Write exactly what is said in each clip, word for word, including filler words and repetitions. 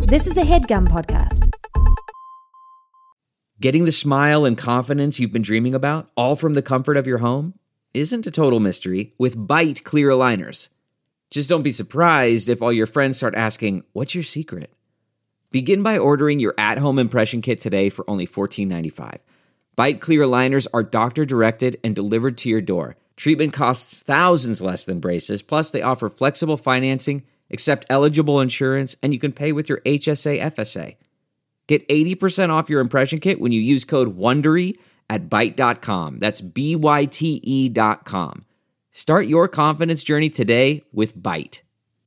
This is a HeadGum podcast. Getting the smile and confidence you've been dreaming about, all from the comfort of your home, isn't a total mystery with Byte clear aligners. Just don't be surprised if all your friends start asking, "What's your secret?" Begin by ordering your at-home impression kit today for only fourteen ninety-five. Byte clear aligners are doctor-directed and delivered to your door. Treatment costs thousands less than braces, plus they offer flexible financing, accept eligible insurance, and you can pay with your H S A F S A. Get eighty percent off your impression kit when you use code WONDERY at byte dot com. That's B Y T E dot com. Start your confidence journey today with Byte.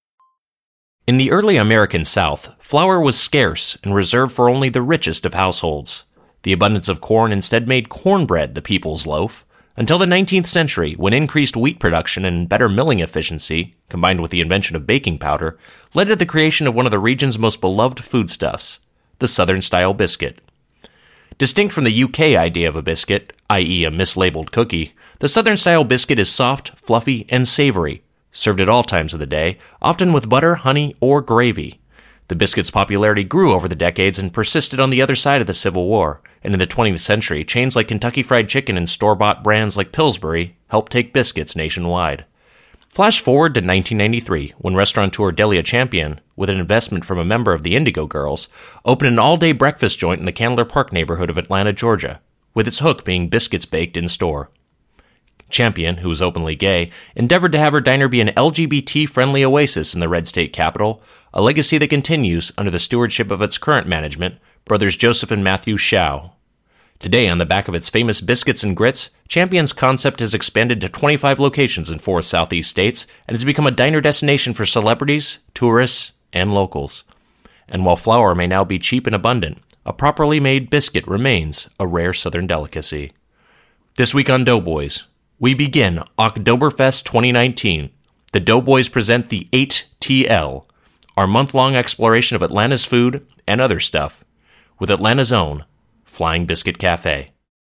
In the early American South, flour was scarce and reserved for only the richest of households. The abundance of corn instead made cornbread the people's loaf, until the nineteenth century, when increased wheat production and better milling efficiency, combined with the invention of baking powder, led to the creation of one of the region's most beloved foodstuffs, the Southern-style biscuit. Distinct from the U K idea of a biscuit, that is a mislabeled cookie, the Southern-style biscuit is soft, fluffy, and savory, served at all times of the day, often with butter, honey, or gravy. The biscuit's popularity grew over the decades and persisted on the other side of the Civil War, and in the twentieth century, chains like Kentucky Fried Chicken and store-bought brands like Pillsbury helped take biscuits nationwide. Flash forward to nineteen ninety-three, when restaurateur Delia Champion, with an investment from a member of the Indigo Girls, opened an all-day breakfast joint in the Candler Park neighborhood of Atlanta, Georgia, with its hook being biscuits baked in-store. Champion, who was openly gay, endeavored to have her diner be an L G B T-friendly oasis in the red state capital, a legacy that continues under the stewardship of its current management, brothers Joseph and Matthew Shao. Today, on the back of its famous biscuits and grits, Champion's concept has expanded to twenty-five locations in four southeast states and has become a diner destination for celebrities, tourists, and locals. And while flour may now be cheap and abundant, a properly made biscuit remains a rare Southern delicacy. This week on Doughboys, we begin Oktoberfest twenty nineteen. The Doughboys present the eight T L, our month-long exploration of Atlanta's food and other stuff, with Atlanta's own Flying Biscuit Cafe.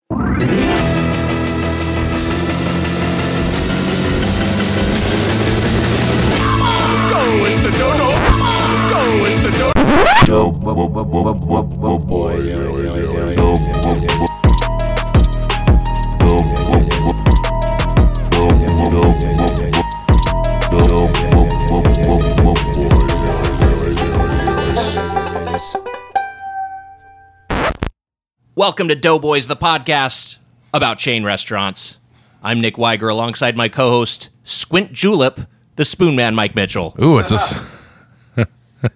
Welcome to Doughboys, the podcast about chain restaurants. I'm Nick Weiger, alongside my co-host, Squint Julep, the Spoon Man, Mike Mitchell. Ooh, it's a...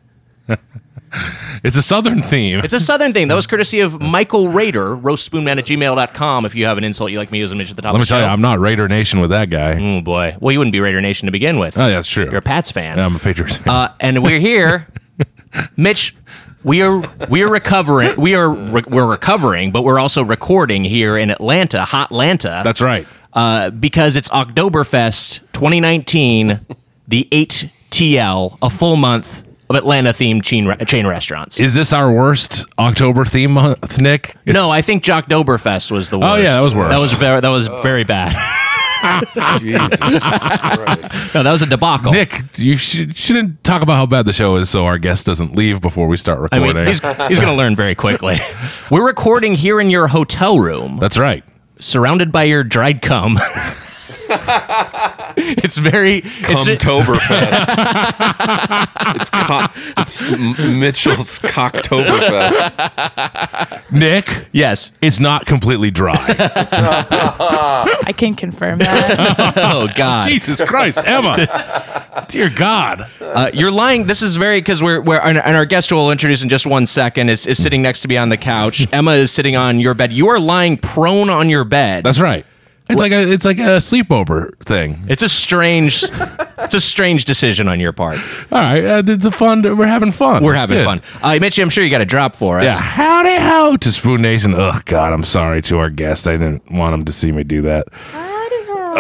It's a Southern theme. It's a Southern thing. That was courtesy of Michael Rader, roastspoonman at gmail dot com. If you have an insult you'd like me to use, mention at the top Let of the show. me tell you, I'm not Raider Nation with that guy. Oh, boy. Well, you wouldn't be Raider Nation to begin with. Oh, yeah, that's true. You're a Pats fan. Yeah, I'm a Patriots fan. Uh, and we're here. Mitch, we are we are recovering. We are re- we're recovering, but we're also recording here in Atlanta, Hot Atlanta. That's right. Uh, because it's Oktoberfest twenty nineteen, the eight T L, a full month of Atlanta-themed chain, re- chain restaurants. Is this our worst October theme month, Nick? It's... No, I think Jocktoberfest was the worst. Oh, yeah, that was worse. That was very, that was oh. very bad. Jesus Christ. No, that was a debacle. Nick, you should, shouldn't talk about how bad the show is so our guest doesn't leave before we start recording. I mean, he's, he's going to learn very quickly. We're recording here in your hotel room. That's right. Surrounded by your dried cum. It's very Cumtoberfest. It's co- it's Mitchell's Cocktoberfest. Nick, yes, it's not completely dry. I can confirm that. Oh God, Jesus Christ, Emma! Dear God, uh, you're lying. This is very because we're we're and our guest who we'll introduce in just one second is, is sitting next to me on the couch. Emma is sitting on your bed. You are lying prone on your bed. That's right. It's like a it's like a sleepover thing. It's a strange it's a strange decision on your part. All right, uh, it's a fun. We're having fun. We're That's having good. fun. Uh, Mitchie, I'm sure you got a drop for us. Yeah, howdy ho to Spoon Nation. Oh God, I'm sorry to our guest. I didn't want him to see me do that. Howdy ho.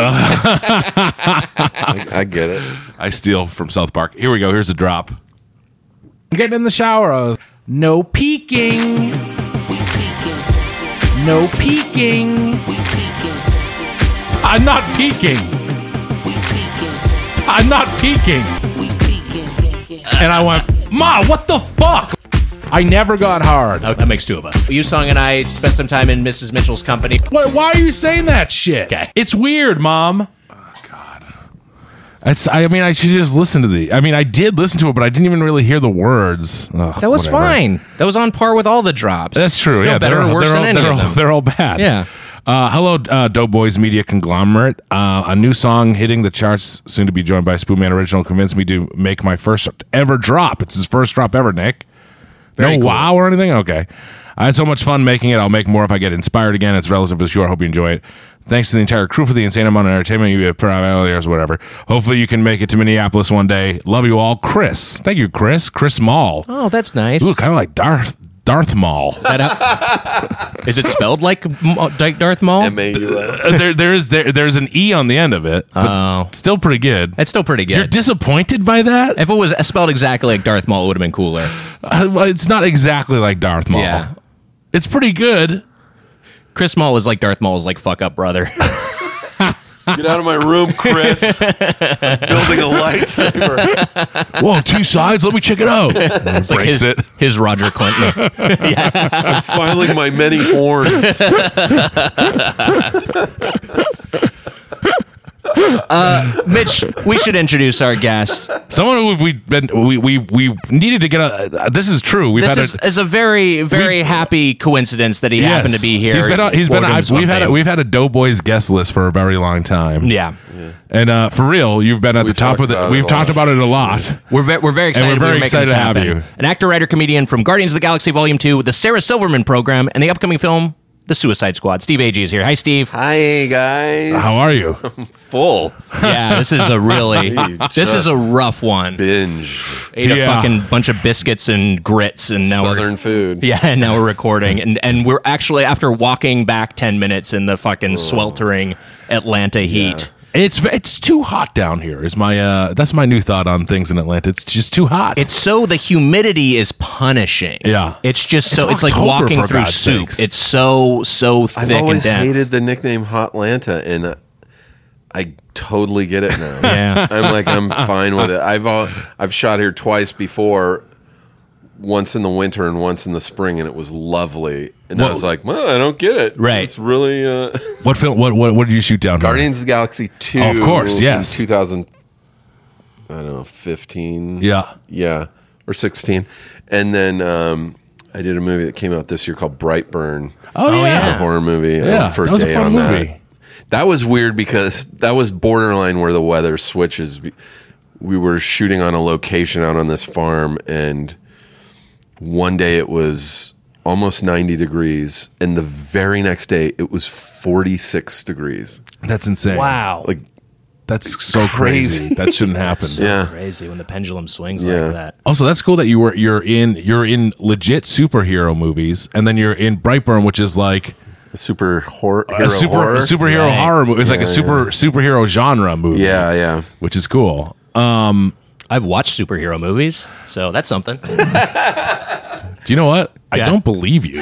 I, I get it. I steal from South Park. Here we go. Here's a drop. I'm getting in the shower. I was, no peeking. No peeking. I'm not peeking. I'm not peeking. And I went, Ma, what the fuck? I never got hard. Oh, that makes two of us. Yusong and I spent some time in Missus Mitchell's company. Why, why are you saying that shit? Okay. It's weird, Mom. Oh, God. It's, I mean, I should just listen to the... I mean, I did listen to it, but I didn't even really hear the words. Ugh, That was whatever. fine. That was on par with all the drops. That's true. It's Yeah, no better they're, or worse they're than all, any they're of all, them. They're all bad. Yeah. Uh, hello, uh, Doughboys Media Conglomerate. Uh, a new song hitting the charts, soon to be joined by Spoonman Original, convinced me to make my first ever drop. It's his first drop ever, Nick. Very no cool. wow or anything? Okay. I had so much fun making it. I'll make more if I get inspired again. It's relatively short. Hope you enjoy it. Thanks to the entire crew for the insane amount of entertainment you have provided or whatever. Hopefully you can make it to Minneapolis one day. Love you all. Chris. Thank you, Chris. Chris Maul. Oh, that's nice. Ooh, kind of like Darth Darth Maul. Is that how, is it spelled like M- like Darth Maul? M A U L. Uh, there, there is there, there's an E on the end of it. But Oh. still pretty good. That's still pretty good. You're disappointed by that? If it was spelled exactly like Darth Maul, it would have been cooler. Uh, well, it's not exactly like Darth Maul. Yeah. It's pretty good. Chris Maul is like Darth Maul's like fuck up brother. Get out of my room, Chris. I'm building a lightsaber. Whoa, two sides. Let me check it out. It's like Breaks his, it. his Roger Clinton. I'm filing my many horns. Mitch, we should introduce our guest. Someone who we've been we we we needed to get a. Uh, this is true. We've This had is, a. is a very, very We- happy coincidence that he Yes. happened to be here. He's been on, he's been on, Morgan's we've had a, fame. we've had a Doughboys guest list for a very long time. yeah. And uh, for real, you've been at We've the top talked of the. about it We've a talked lot. about it a lot. We're, ve- we're very excited. we're we very were making excited this to have happen. you. An actor, writer, comedian from Guardians of the Galaxy Volume two, the Sarah Silverman Program, and the upcoming film, The Suicide Squad. Steve Agee is here. Hi, Steve. Hi, guys. How are you? Full Yeah, this is a really, this is just a rough one. binge Ate a Yeah. fucking bunch of biscuits and grits, and now Southern we're food. yeah, and now we're recording, and and we're actually after walking back ten minutes in the fucking sweltering Atlanta heat. It's it's too hot down here. Is my uh that's my new thought on things in Atlanta. It's just too hot. It's so the humidity is punishing. Yeah. it's just It's so it's, like October, walking for through God's soup. sakes. It's so so thick I've and always dense. hated the nickname Hotlanta, and uh, I totally get it now. Yeah. I'm like I'm fine with it. I've all, I've shot here twice before, once in the winter and once in the spring, and it was lovely. And I Well- was like, well, I don't get it. Right. It's really uh, what film? What what what did you shoot down? here? Guardians of the Galaxy two. Of course, yes. In two thousand, I don't know, fifteen. Yeah. Yeah, or sixteen. And then um, I did a movie that came out this year called Brightburn. Oh, Oh, yeah. A horror movie. I Yeah, went for that was a day fun on movie. That. That was weird because that was borderline where the weather switches. We were shooting on a location out on this farm, and one day it was almost ninety degrees, and the very next day it was forty-six degrees. That's insane. Wow, Like, That's so Crazy. crazy. That shouldn't happen. yeah. crazy when the pendulum swings Yeah. like that. Also, that's cool that you were you're in you're in legit superhero movies, and then you're in Brightburn, which is like A super horror, a hero super horror. a superhero Right. horror movie. It's like a super superhero genre movie. Yeah, yeah. which is cool. Um, I've watched superhero movies, so that's something. do you know what? I Yeah. don't believe you.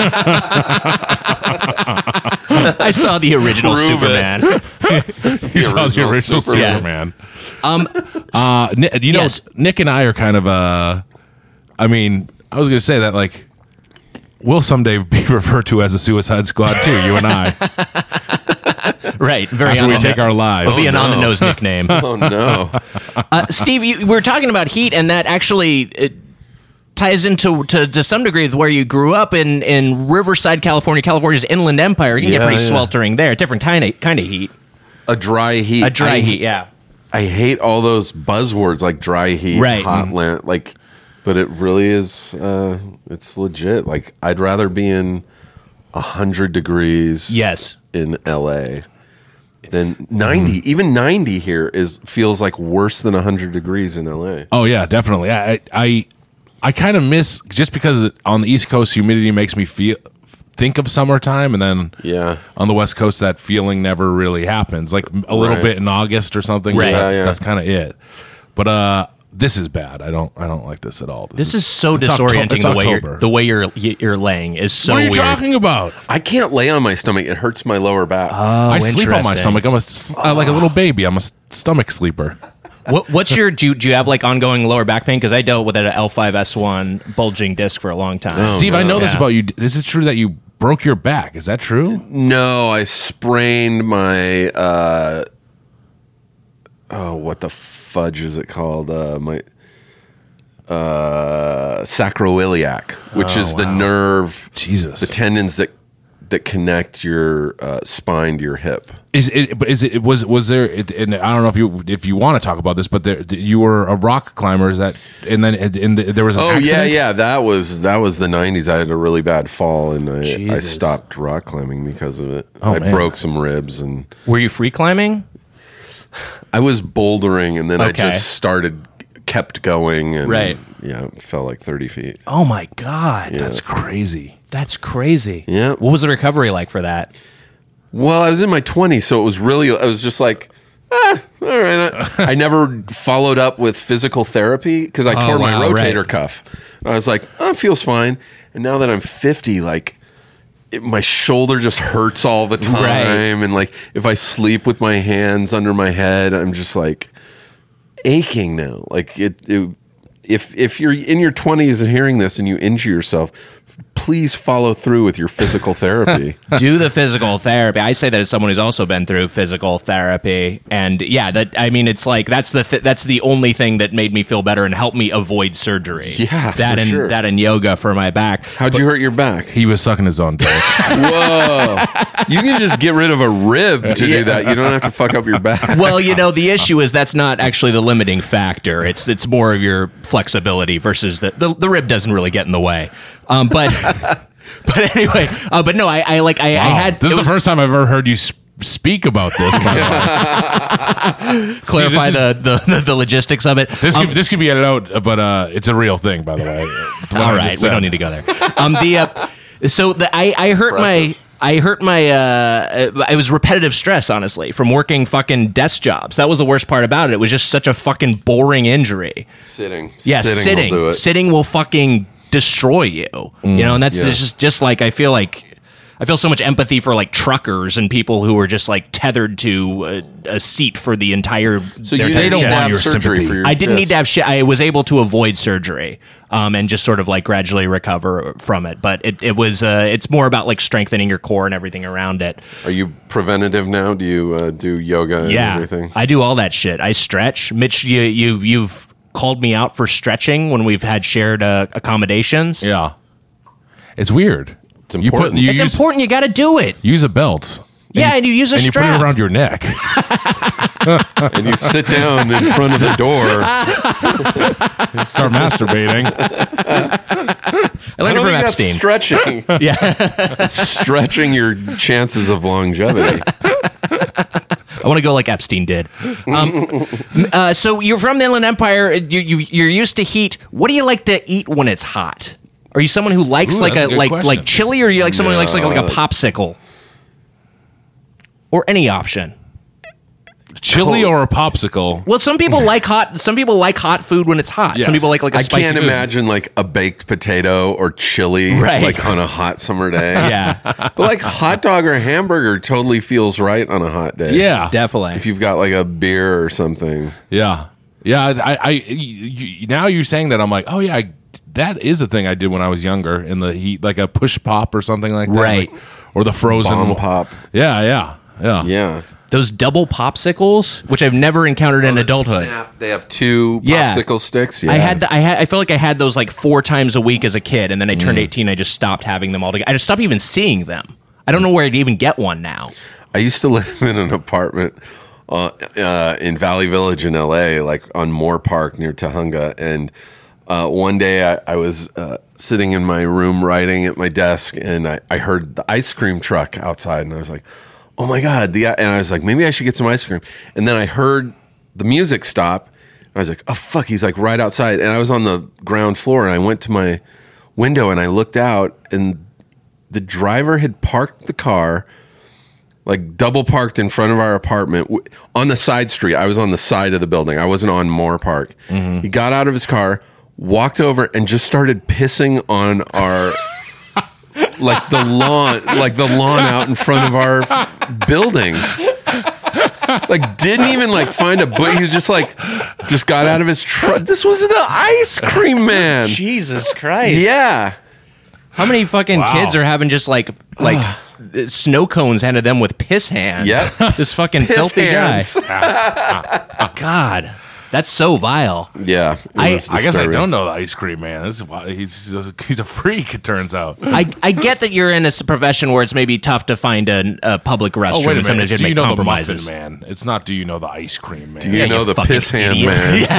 I saw the original Prove it. Superman. you saw the original original Superman. Superman. Um, Uh, Ni- you know, Yes. Nick and I are kind of. Uh, I mean, I was going to say that like we'll someday be referred to as a Suicide Squad too. You and I, right, very after on we the take no- our lives. It'll be an no. on the nose nickname. Oh no. Uh, Steve, you, we were talking about heat, and that actually it ties into to, to some degree with where you grew up in, in Riverside, California, California's Inland Empire. You can get Yeah, pretty yeah. sweltering there. Different kind of kind of heat. A dry heat. A dry I, heat, yeah. I hate all those buzzwords like dry heat, Right. hot land, like, but it really is. Uh, it's legit. Like, I'd rather be in a hundred degrees. Yes. In L A. Than ninety. Even ninety here is feels like worse than a hundred degrees in L A. Oh yeah, definitely. I I, I kind of miss just because on the East Coast humidity makes me feel think of summertime, and then Yeah. on the West Coast that feeling never really happens. Like a little Right. bit in August or something. Right. That's, Yeah, yeah. that's kind of it. But uh, this is bad. I don't I don't like this at all. This is so it's Octo- disorienting. it's the way October. you're the way you're you're laying is so what are you weird. talking about? I can't lay on my stomach. It hurts my lower back. Oh, I sleep on my interesting. stomach. I'm a s- uh, like a little baby. I'm a s- stomach sleeper. What, what's your do you, do you have like ongoing lower back pain? Because I dealt with an L five S one bulging disc for a long time. Steve, I know this Yeah. about you. This is true that you broke your back. Is that true? No, I sprained my uh oh, what the fudge is it called? Uh my uh sacroiliac, which Oh, is the wow. nerve, Jesus. the tendons that that connect your uh, spine to your hip. Is it? But is it? Was was there? It, and I don't know if you if you want to talk about this, but there, you were a rock climber. Is that? And then in the, there was an Oh accident? yeah, yeah. That was that was the nineties. I had a really bad fall, and I, I Jesus. stopped rock climbing because of it. Oh, I man. broke some ribs, and Were you free climbing? I was bouldering, and then I Okay. just started, kept going, and Right. yeah, fell like thirty feet. Oh my god, That's crazy. that's crazy. Yeah. What was the recovery like for that? Well, I was in my twenties, so it was really, I was just like, ah, all right. I, I never followed up with physical therapy because I tore my wow, rotator right. cuff. And I was like, oh, it feels fine. And now that I'm fifty, like, it, my shoulder just hurts all the time. Right. And like, if I sleep with my hands under my head, I'm just like aching now. Like, it, it if if you're in your twenties and hearing this and you injure yourself, please follow through with your physical therapy. Do the physical therapy. I say that as someone who's also been through physical therapy, and yeah, that I mean, it's like that's the th- that's the only thing that made me feel better and helped me avoid surgery. Yeah, that for and sure. that and yoga for my back. How'd you hurt your back? He was sucking his own dick. Whoa. You can just get rid of a rib to do that. You don't have to fuck up your back. Well, you know, the issue is that's not actually the limiting factor. It's it's more of your flexibility versus the the, the rib doesn't really get in the way. Um, but but anyway, uh, but no, I, I like I, I Wow. had This it is was- the first time I've ever heard you sp- speak about this. By the way. clarify Steve, the, this the, the the logistics of it. This Um, could, this could be edited out, but uh, it's a real thing, by the way. What I all just right, we said. don't need to go there. Um, the uh, so the I I hurt my. I hurt my, uh, it was repetitive stress, honestly, from working fucking desk jobs. That was the worst part about it. It was just such a fucking boring injury. Sitting. Yeah, Sitting, sitting. will do it. Sitting will fucking destroy you. you know, and that's yeah. just, just like, I feel like, I feel so much empathy for like truckers and people who are just like tethered to a, a seat for the entire. So their you entire didn't don't need to shift. want have your surgery sympathy. for your I didn't need disc. to have shit. I was able to avoid surgery, um, and just sort of like gradually recover from it. But it, it was, uh, it's more about like strengthening your core and everything around it. Are you preventative now? Do you uh, do yoga and Yeah, everything? I do all that shit. I stretch. Mitch, you you you've called me out for stretching when we've had shared uh, accommodations. Yeah. It's weird. It's You put important. you It's use, important. You got to do it. use a belt. Yeah, and you use a and you put strap. it around your neck. And you sit down in front of the door. Start masturbating. I learned it from Epstein. Stretching. yeah, Stretching your chances of longevity. I want to go like Epstein did. Um, uh, so you're from the Inland Empire. You, you you're used to heat. What do you like to eat when it's hot? Are you someone who likes Ooh, like that's a, a good like question. like chili, or are you like someone who likes like like a No. popsicle, or any option? Chili or a popsicle. Well, some people like hot. Some people like hot food when it's hot. Yes. Some people like like a I spicy can't food. imagine like a baked potato or chili Right. like on a hot summer day. Yeah, But like hot dog or hamburger totally feels right on a hot day. Yeah. definitely. If you've got like a beer or something. Yeah. Yeah. I, I, you, you, now you're saying that, I'm like, oh, yeah, I, that is a thing I did when I was younger in the heat, like a push pop or something like that. Right. Like- or the frozen Bomb pop. Yeah. Yeah. Yeah. Yeah. Those double popsicles, which I've never encountered in adulthood. Snap. They have two Yeah. popsicle sticks. Yeah. I had, I had, I feel like I had those like four times a week as a kid, and then I Mm. turned eighteen. I just stopped having them altogether. I just stopped even seeing them. I don't know where I'd even get one now. I used to live in an apartment uh, uh, in Valley Village in L A, like on Moore Park near Tahunga. And uh, one day I, I was uh, sitting in my room writing at my desk, and I, I heard the ice cream truck outside, and I was like, oh my God. The, and I was like, maybe I should get some ice cream. And then I heard the music stop, and I was like, oh, fuck, he's like right outside. And I was on the ground floor, and I went to my window, and I looked out, and the driver had parked the car like double parked in front of our apartment w- on the side street. I was on the side of the building. I wasn't on Moore Park. He got out of his car, walked over, and just started pissing on our like the lawn, like the lawn out in front of our f- building. like didn't even like find a book. He was just like, just got out of his truck. This was the ice cream man. Jesus Christ. Yeah. How many fucking Wow. kids are having just like like snow cones handed them with piss hands? Yep. This fucking Piss filthy hands. guy. God, that's so vile. Yeah. it I- was I guess I disturbing. don't know the ice cream man. This is why he's he's a freak. It turns out. I, I get that you're in a s- profession where it's maybe tough to find a, a public restroom. Oh wait a and minute! sometimes It's, you do have you to make know the muffin compromises. man? It's not. Do you know the ice cream man? Do you Yeah, know you the fucking piss hand idiot.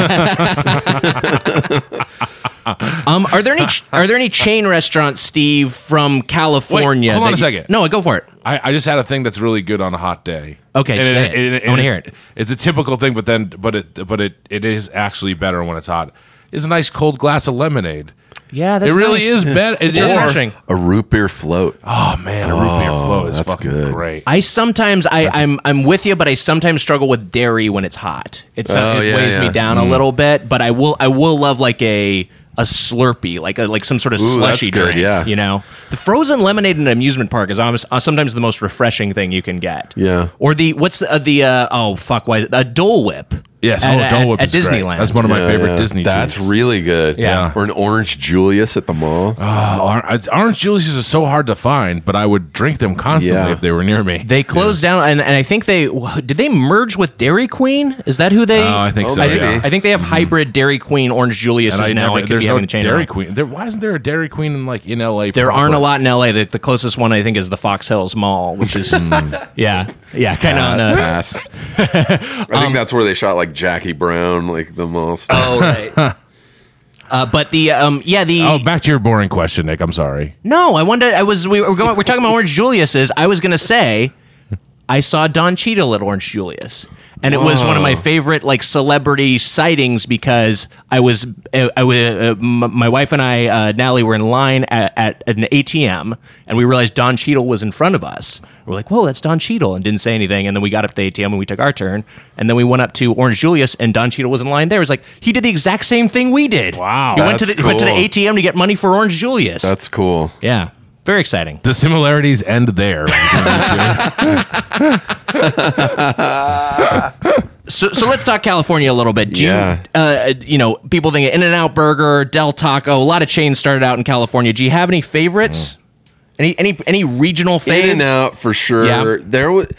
man? Um, are there any ch- are there any chain restaurants, Steve, from California? Wait, hold on that a you- second. No, go for it. I, I just had a thing that's really good on a hot day. Okay, And say it. I wanna hear it's- it. It's a typical thing, but then but it but it it is actually better when it's hot. Is a nice cold glass of lemonade. Yeah, that's it really nice. is better. It It's is. refreshing. A root beer float. Oh man, a root beer flow is that's fucking good. great. I sometimes I, I'm I'm with you, but I sometimes struggle with dairy when it's hot. It's Oh, it yeah, weighs me yeah. down a little bit, but I will I will love like a a Slurpee, like a, like some sort of Ooh, slushy that's good, drink. yeah. You know, the frozen lemonade in an amusement park is almost, uh, sometimes the most refreshing thing you can get. Yeah. Or the what's the, uh, the uh, oh fuck why is it? A Dole Whip. Yes, at, oh, Dole Whip at, is at great. Disneyland. That's one of my Yeah, favorite yeah. Disney. That's treats. really good. Yeah. Or an orange Julius at the mall. Oh, Or- Orange Julius is so hard to find, but I would drink them constantly Yeah. if they were near me. They closed down, and, and I think they did they merge with Dairy Queen. Is that who they? Oh, I think Oh, so. I, maybe. think, Yeah. I think they have hybrid Dairy Queen Orange Julius And I now. never, I could there's be no having to change Dairy around. Queen. There, why isn't there a Dairy Queen in like in L A? There proper? aren't a lot in L A. The, the closest one I think is the Fox Hills Mall, which is yeah, yeah, kind of on the. Pass. I think that's where they shot like Jackie Brown, like the mall stuff. Oh right. Uh, but the um yeah the Oh, back to your boring question, Nick. I'm sorry. no I wanted I was we were going we're talking about Orange Julius's. I was gonna say I saw Don Cheadle at Orange Julius. And it was one of my favorite like celebrity sightings because I was I, I was uh, m- my wife and I uh, Natalie were in line at, at an A T M and we realized Don Cheadle was in front of us. We're like, whoa, that's Don Cheadle, and didn't say anything. And then we got up to the A T M and we took our turn. And then we went up to Orange Julius and Don Cheadle was in line there. It was like he did the exact same thing we did. Wow. he went to the That's he went to the cool. A T M to get money for Orange Julius. That's cool. yeah, very exciting. The similarities end there. So, so let's talk California a little bit. Do Yeah. you, uh, you know, people think In-N-Out Burger, Del Taco, a lot of chains started out in California. Do you have any favorites? Any any any regional faves? In and Out for sure. Yeah. There was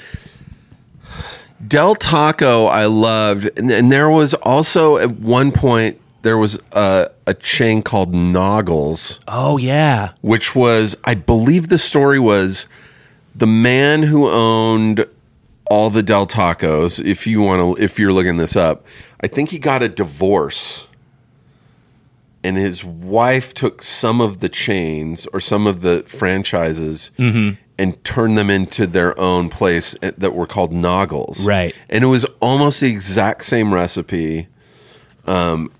Del Taco. I loved, and, and there was also at one point there was a, a chain called Noggles, Oh yeah. which was I believe the story was the man who owned all the Del Tacos. If you want to, if you're looking this up, I think he got a divorce. And his wife took some of the chains or some of the franchises and turned them into their own place that were called Noggles. Right. And it was almost the exact same recipe. Um,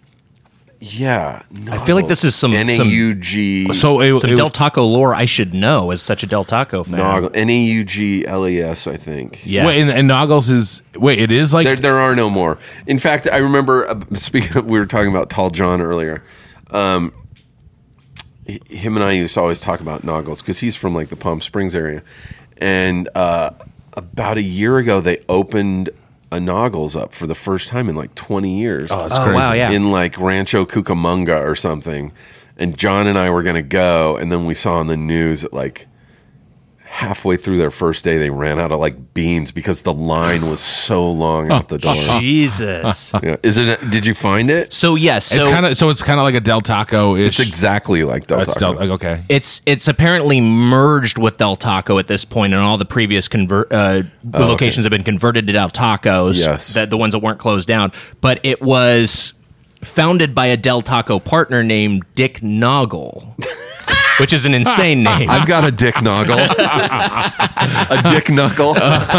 yeah. I feel like this is some- N A U G. so it, Some it- Del Taco lore I should know as such a Del Taco fan. Noggle, N A U G L E S, I think. Yes. wait, and, and Noggles is wait. It is like There, there are no more. In fact, I remember uh, speaking of, we were talking about Tall John earlier. Um, h- him and I used to always talk about Noggles because he's from like the Palm Springs area. And uh, about a year ago, they opened a Noggles up for the first time in like twenty years. oh, it's Oh, crazy. wow, yeah. In like Rancho Cucamonga or something. And John and I were going to go. And then we saw on the news that like halfway through their first day, they ran out of like beans because the line was so long out the door. Jesus. Yeah. Is it? Did you find it? So yes, so It's kind of so it's kind of like a Del Taco. It's exactly like Del It's Taco. Del, like, okay. It's it's apparently merged with Del Taco at this point, and all the previous convert uh, locations have been converted to Del Tacos. Yes. the, the ones that weren't closed down. But it was founded by a Del Taco partner named Dick Noggle, which is an insane name. I've got a dick noggle, a dick knuckle.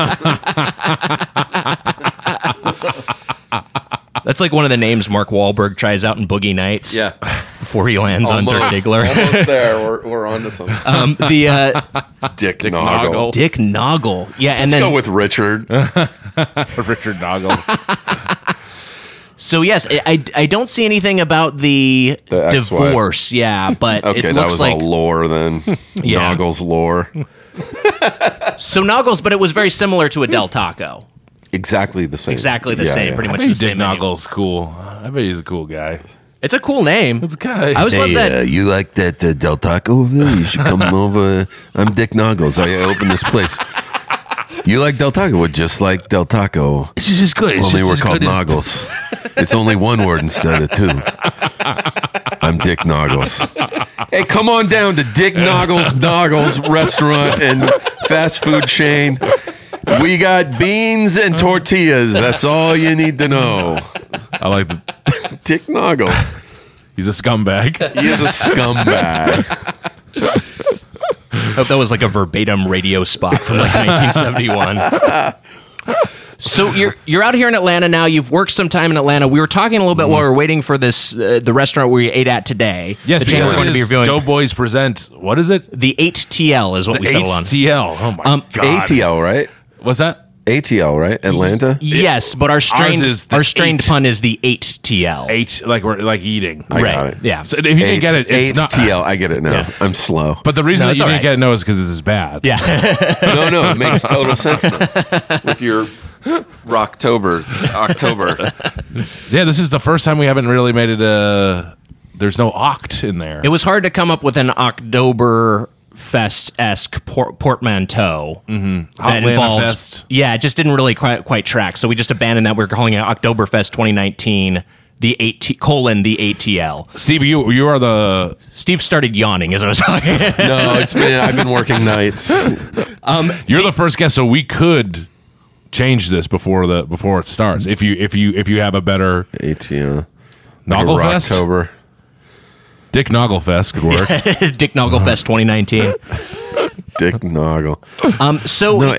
That's like one of the names Mark Wahlberg tries out in Boogie Nights. Yeah, before he lands on Dirk Diggler. almost there. We're we're on to something. um, the uh, dick, Dick noggle. Noggle. Dick Noggle, yeah, and Let's then go with Richard. Richard Noggle. so yes, I, I I don't see anything about the, The ex-wife. divorce, yeah, but Okay, it that looks was like all lore then. Yeah. Noggles lore. so Noggles, but it was very similar to a Del Taco. exactly the same. Exactly the Yeah, same, yeah. pretty I much bet the Dick same menu. Noggle's cool. I bet he's a cool guy. It's a cool name. It's a guy. I always love Hey, that. uh, you like that uh, Del Taco over there? You should come over. I'm Dick Noggles. I opened this place. You like Del Taco? Well, just like Del Taco. It's just as good. It's Only just we're as called good as- Noggles. It's only one word instead of two. I'm Dick Noggles. Hey, come on down to Dick Noggles Noggles restaurant and fast food chain. We got beans and tortillas. That's all you need to know. I like the. Dick Noggles. He's a scumbag. He is a scumbag. I hope that was like a verbatim radio spot from like nineteen seventy-one. So you're you're out here in Atlanta now. You've worked some time in Atlanta. We were talking a little bit while we were waiting for this uh, the restaurant we ate at today. Yes, the channel because we're going to be it is reviewing. Doughboys present. What is it? The eight T L is what we settled on. H T L. Oh my Um, god. A T L, right? What's that? A T L, right? Atlanta? Yes, but our strained is the our strained eight. pun is the eight T L. H like we're like eating. I right. got it. Yeah. So if you didn't get it, it's not. T L. I get it now. Yeah. I'm slow. But the reason No, that it's you all didn't right. get it no is because this is bad. Yeah. no, no, it makes total sense now. With your Rocktober, October. Yeah, this is the first time we haven't really made it a. There's no oct in there. It was hard to come up with an October Fest-esque por- portmanteau that Hotlanta involved. Fest. Yeah, it just didn't really quite, quite track. So we just abandoned that. We were calling it Oktoberfest twenty nineteen, the eight T, colon the A T L. Steve, you you are the. Steve started yawning as I was talking. No, it's been. I've been working nights. You're the first guest, so we could change this before the before it starts. If you if you if you have a better A T L. Nogglefest, Rocktober. Dick Nogglefest could work. Dick Nogglefest twenty nineteen. Dick Noggle. Um, so No,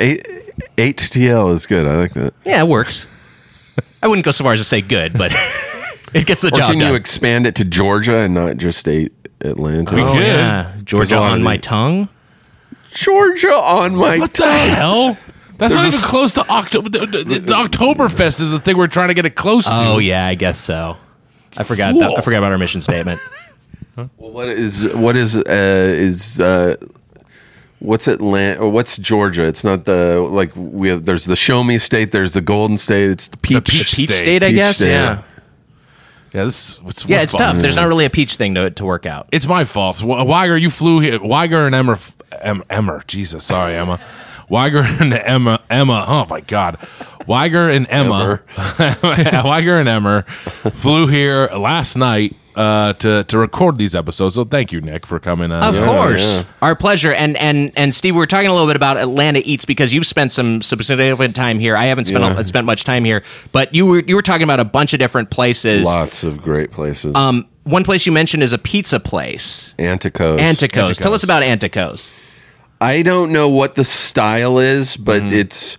H T L is good. I like that. yeah, it works. I wouldn't go so far as to say good, but it gets the Or job can done. you expand it to Georgia and not just state Atlanta? We oh, could. yeah. Georgia a lot on of my the- tongue. Georgia on my What the tongue. hell? That's There's not a even s- close to October. The, the, the Oktoberfest is the thing we're trying to get it close to. Oh yeah, I guess so. I forgot. Fool. That, I forgot about our mission statement. Well, what is what is uh, is uh, what's Atlanta or what's Georgia? It's not the like we have. There's the Show Me State. There's the Golden State. It's the Peach. Peach Peach State. State, I Peach guess. State. Yeah. Yeah, this it's Yeah, we're it's fun. tough. There's not really a peach thing to to work out. It's my fault. W- Weiger, you flew here. Weiger and Emmer, em, Emmer. Jesus, sorry, Emma. Weiger and Emma, Emma. Oh my God, Weiger and Emma, Weiger and Emmer flew here last night uh, to to record these episodes. So thank you, Nick, for coming. Uh, Of Yeah, course, yeah. our pleasure. And and and Steve, we were talking a little bit about Atlanta Eats because you've spent some significant time here. I haven't spent Yeah. a, spent much time here, but you were you were talking about a bunch of different places. Lots of great places. Um, one place you mentioned is a pizza place, Anticos. Anticos. Tell us Anticos. about Anticos. I don't know what the style is, but Mm-hmm. it's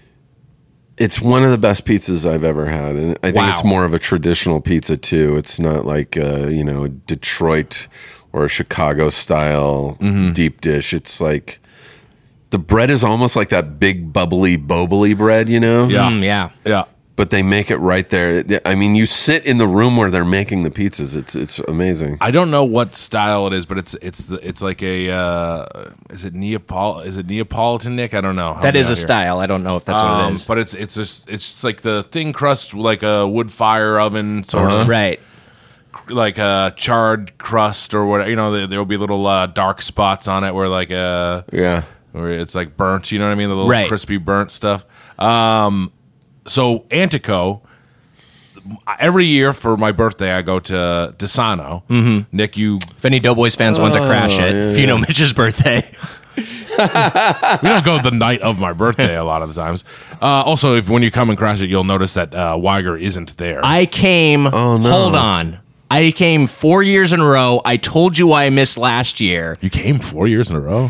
it's one of the best pizzas I've ever had, and I think Wow. it's more of a traditional pizza too. It's not like uh, you know Detroit or a Chicago style Mm-hmm. deep dish. It's like the bread is almost like that big bubbly bobly bread, you know. Yeah. Mm, yeah. yeah. But they make it right there. I mean, you sit in the room where they're making the pizzas. It's it's amazing. I don't know what style it is, but it's it's the- it's like a uh, is it Neapol is it Neapolitan, Nick? I don't know. Help That me is out a here. style. I don't know if that's what Um, it is. but it's it's just it's just like the thin crust, like a wood fire oven sort Uh-huh. of, Right. like a charred crust or whatever. You know, there, there'll be little uh, dark spots on it where like uh Yeah. where it's like burnt. You know what I mean? The little Right. crispy burnt stuff. Um, so Antico. Every year for my birthday, I go to Desano. Mm-hmm. Nick, you If any Doughboys fans want to crash it, yeah, if you know Mitch's birthday. we don't go the night of my birthday a lot of the times. Uh, also, if when you come and crash it, you'll notice that uh, Weiger isn't there. I came. Oh, no. Hold on. I came four years in a row. I told you why I missed last year. you came four years in a row.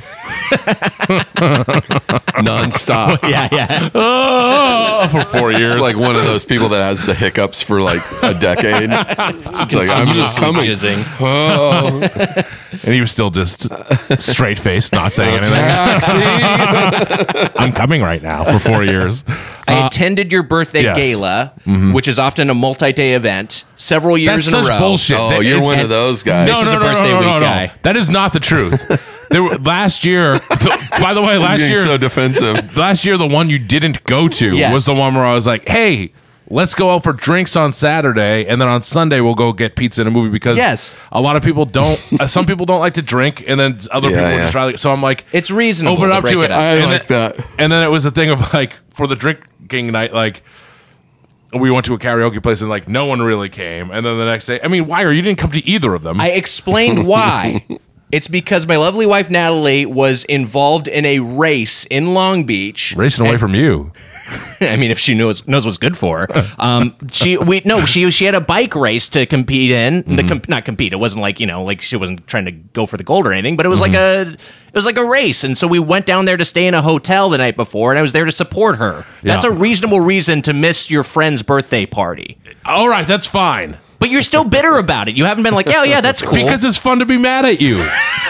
Nonstop. Yeah, yeah. Oh, for four years. Like one of those people that has the hiccups for like a decade. It's like I'm just coming. Jizzing. Oh, and he was still just straight faced, not saying anything. taxi. I'm coming right now for four years. I attended your birthday yes. gala, which is often a multi-day event, several years That's in such a row. bullshit. Oh, That- you're it's- one of those guys. No, Mitch is no, a no, no, birthday no, no, week no. guy. That is not the truth. There were, last year, the, by the way, last Getting year, so defensive. last year, the one you didn't go to Yes. was the one where I was like, hey, let's go out for drinks on Saturday, and then on Sunday we'll go get pizza and a movie because Yes. a lot of people don't. uh, some people don't like to drink, and then other Yeah, people yeah. just rather. So I'm like, It's reasonable open to up break to it it. up. I and like then, that. And then it was a thing of like for the drinking night, like we went to a karaoke place and like no one really came, and then the next day, I mean, why? Or you didn't come to either of them? I explained why. It's because my lovely wife Natalie was involved in a race in Long Beach. Racing away from you. I mean, if she knows knows what's good for her, um, she we no she she had a bike race to compete in. Mm-hmm. The com- not compete. It wasn't like you know like she wasn't trying to go for the gold or anything. But it was like Mm-hmm. a it was like a race, and so we went down there to stay in a hotel the night before, and I was there to support her. That's Yeah. a reasonable reason to miss your friend's birthday party. All right, that's fine. But you're still bitter about it. You haven't been like, oh yeah, that's cool. Because it's fun to be mad at you.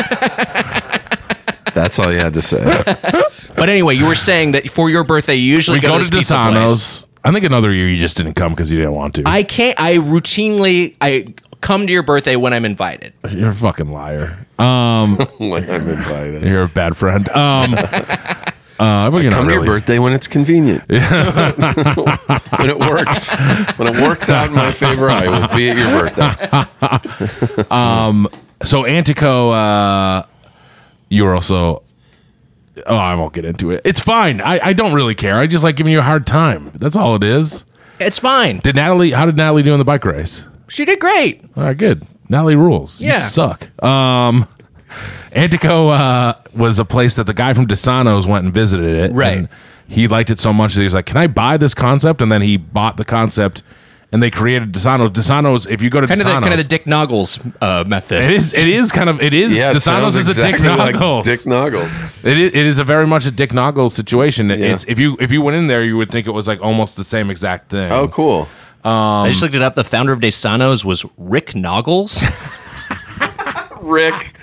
That's all you had to say. But anyway, you were saying that for your birthday, you usually We go, go to to this pizza place. Desano's. I think another year you just didn't come because you didn't want to. I can't. I routinely I come to your birthday when I'm invited. You're a fucking liar. Um, Like I'm invited. you're a bad friend. Um, uh, but you're not Come to your really. birthday when it's convenient. when it works. When it works out in my favor, I will be at your birthday. So Antico, uh, you were also. Oh, I won't get into it. It's fine. I, I don't really care. I just like giving you a hard time. That's all it is. It's fine. Did Natalie? How did Natalie do in the bike race? She did great. All right, good. Natalie rules. You Yeah. suck. Um, Antico uh, was a place that the guy from Desano's went and visited it. Right. And he liked it so much that he was like, "Can I buy this concept?" And then he bought the concept, and they created Desano's. Desano's. If you go to Kind of the Desano's, kind of the Dick Noggles uh, method. it is. It is kind of. It is. Yeah, it Desano's sounds is a exactly Dick like Noggles. Dick Noggles. It is, it is a very much a Dick Noggles situation. It- Yeah. It's if you if you went in there, you would think it was like almost the same exact thing. Oh, cool. I just looked it up. The founder of Desano's was Rick Noggles. Rick.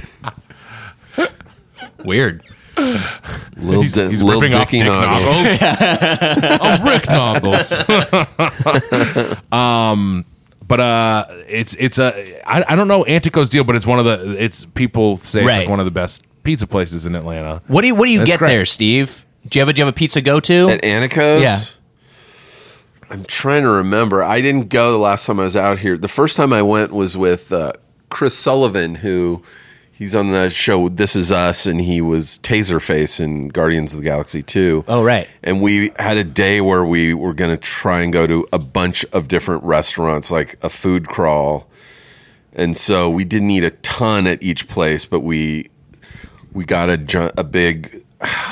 Weird. Little, He's, di- he's little ripping off Dicky Dick Noggles. Noggles. I'm Rick Noggles. um, but uh, it's it's a I, I don't know Antico's deal, but it's one of the it's people say it's Right. like one of the best pizza places in Atlanta. What do you What do you That's get great. there, Steve? Do you have a Do you have a pizza go to? At Antico's? Yeah. I'm trying to remember. I didn't go the last time I was out here. The first time I went was with uh, Chris Sullivan, who he's on the show This Is Us, and he was Taserface in Guardians of the Galaxy two. Oh, right. And we had a day where we were going to try and go to a bunch of different restaurants, like a food crawl. And so we didn't eat a ton at each place, but we we got a ju- a big,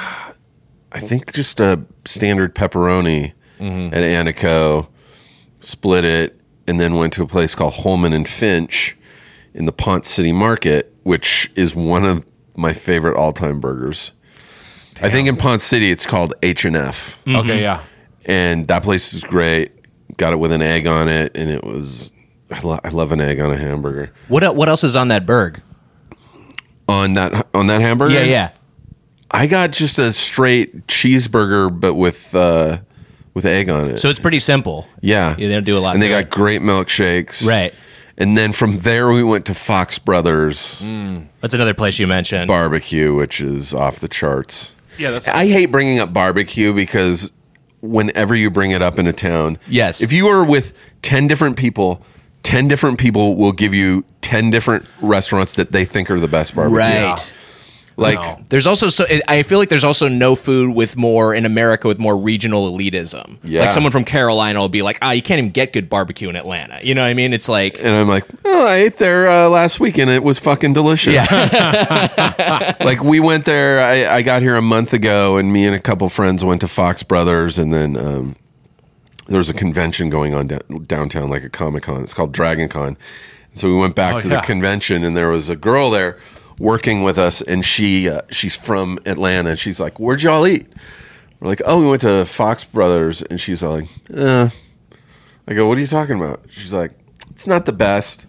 I think just a standard pepperoni Mm-hmm. at Antico, split it, and then went to a place called Holman and Finch in the Ponce City Market, which is one of my favorite all-time burgers. I think in Ponce City it's called H and F, Okay, yeah. and that place is great. Got it with an egg on it, and it was I, lo- I love an egg on a hamburger. What el- What else is on that burg? On that on that hamburger, Yeah, yeah. I got just a straight cheeseburger, but with uh, with egg on it. So it's pretty simple. Yeah. Yeah, they don't do a lot And they to got it. great milkshakes. Right. And then from there, we went to Fox Brothers That's another place you mentioned. Barbecue, which is off the charts. Yeah, that's I hate bringing up barbecue because whenever you bring it up in a town, Yes. if you are with ten different people, ten different people will give you ten different restaurants that they think are the best barbecue. Right. Like, There's also so I feel like there's also no food with more in America with more regional elitism. Yeah. Like someone from Carolina will be like, "Ah, you can't even get good barbecue in Atlanta." You know what I mean? It's like and I'm like, oh, I ate there uh, last week and it was fucking delicious. Yeah. Like we went there. I, I got here a month ago, and me and a couple friends went to Fox Brothers, and then um, there was a convention going on da- downtown, like a Comic Con. It's called Dragon Con. So we went back Oh, to yeah. the convention, and there was a girl there working with us, and she uh, she's from Atlanta. And she's like, "Where'd y'all eat?" We're like, "Oh, we went to Fox Brothers," and she's like, "Uh." I go, "What are you talking about?" She's like, "It's not the best."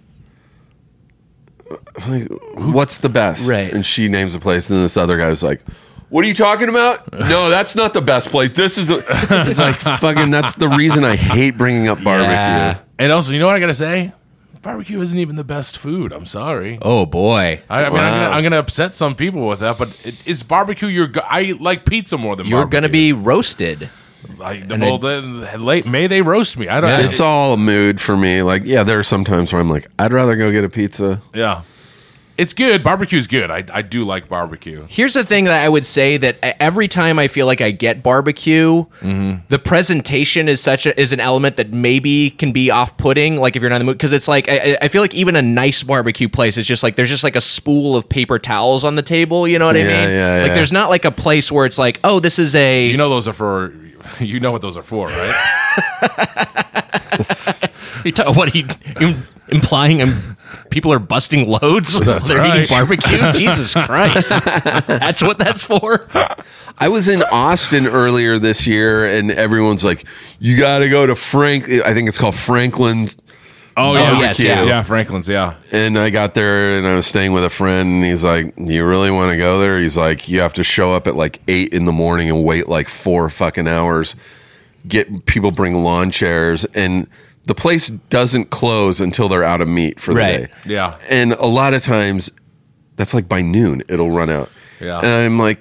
I'm like, what's the best? Right. And she names a place, and then this other guy was like, "What are you talking about?" "No, that's not the best place. This is." A-. It's like fucking. That's the reason I hate bringing up barbecue. Yeah. And also, you know what I gotta say? barbecue isn't even the best food. I'm sorry. Oh boy. I, I mean, I'm, Wow. gonna, I'm gonna upset some people with that, but it, is barbecue your? Go- I like pizza more than You're barbecue. going to be roasted. Like, well, then, late May they roast me. I don't. Yeah. It's all a mood for me. Like, yeah, there are some times where I'm like, I'd rather go get a pizza. Yeah, it's good. Barbecue's good. I, I do like barbecue. Here's the thing that I would say that every time I feel like I get barbecue, the presentation is such a, is an element that maybe can be off-putting. Like if you're not in the mood, because it's like I, I feel like even a nice barbecue place is just like there's just like a spool of paper towels on the table. You know what I Yeah, mean? yeah, like yeah. there's not like a place where it's like, oh, this is a You know those are for. You know what those are for, right? You ta- what are you, you implying? I'm, people are busting loads while they're right. eating barbecue. Jesus Christ, that's what that's for. I was in Austin earlier this year, and everyone's like, "You got to go to Frank." I think it's called Franklin's. Oh yeah. yes, yeah. yeah, Franklin's, yeah. And I got there, and I was staying with a friend, and he's like, "You really want to go there?" He's like, "You have to show up at like eight in the morning and wait like four fucking hours. Get people bring lawn chairs, and the place doesn't close until they're out of meat for the Right. day. Yeah. And a lot of times, that's like by noon, it'll run out. Yeah. And I'm like,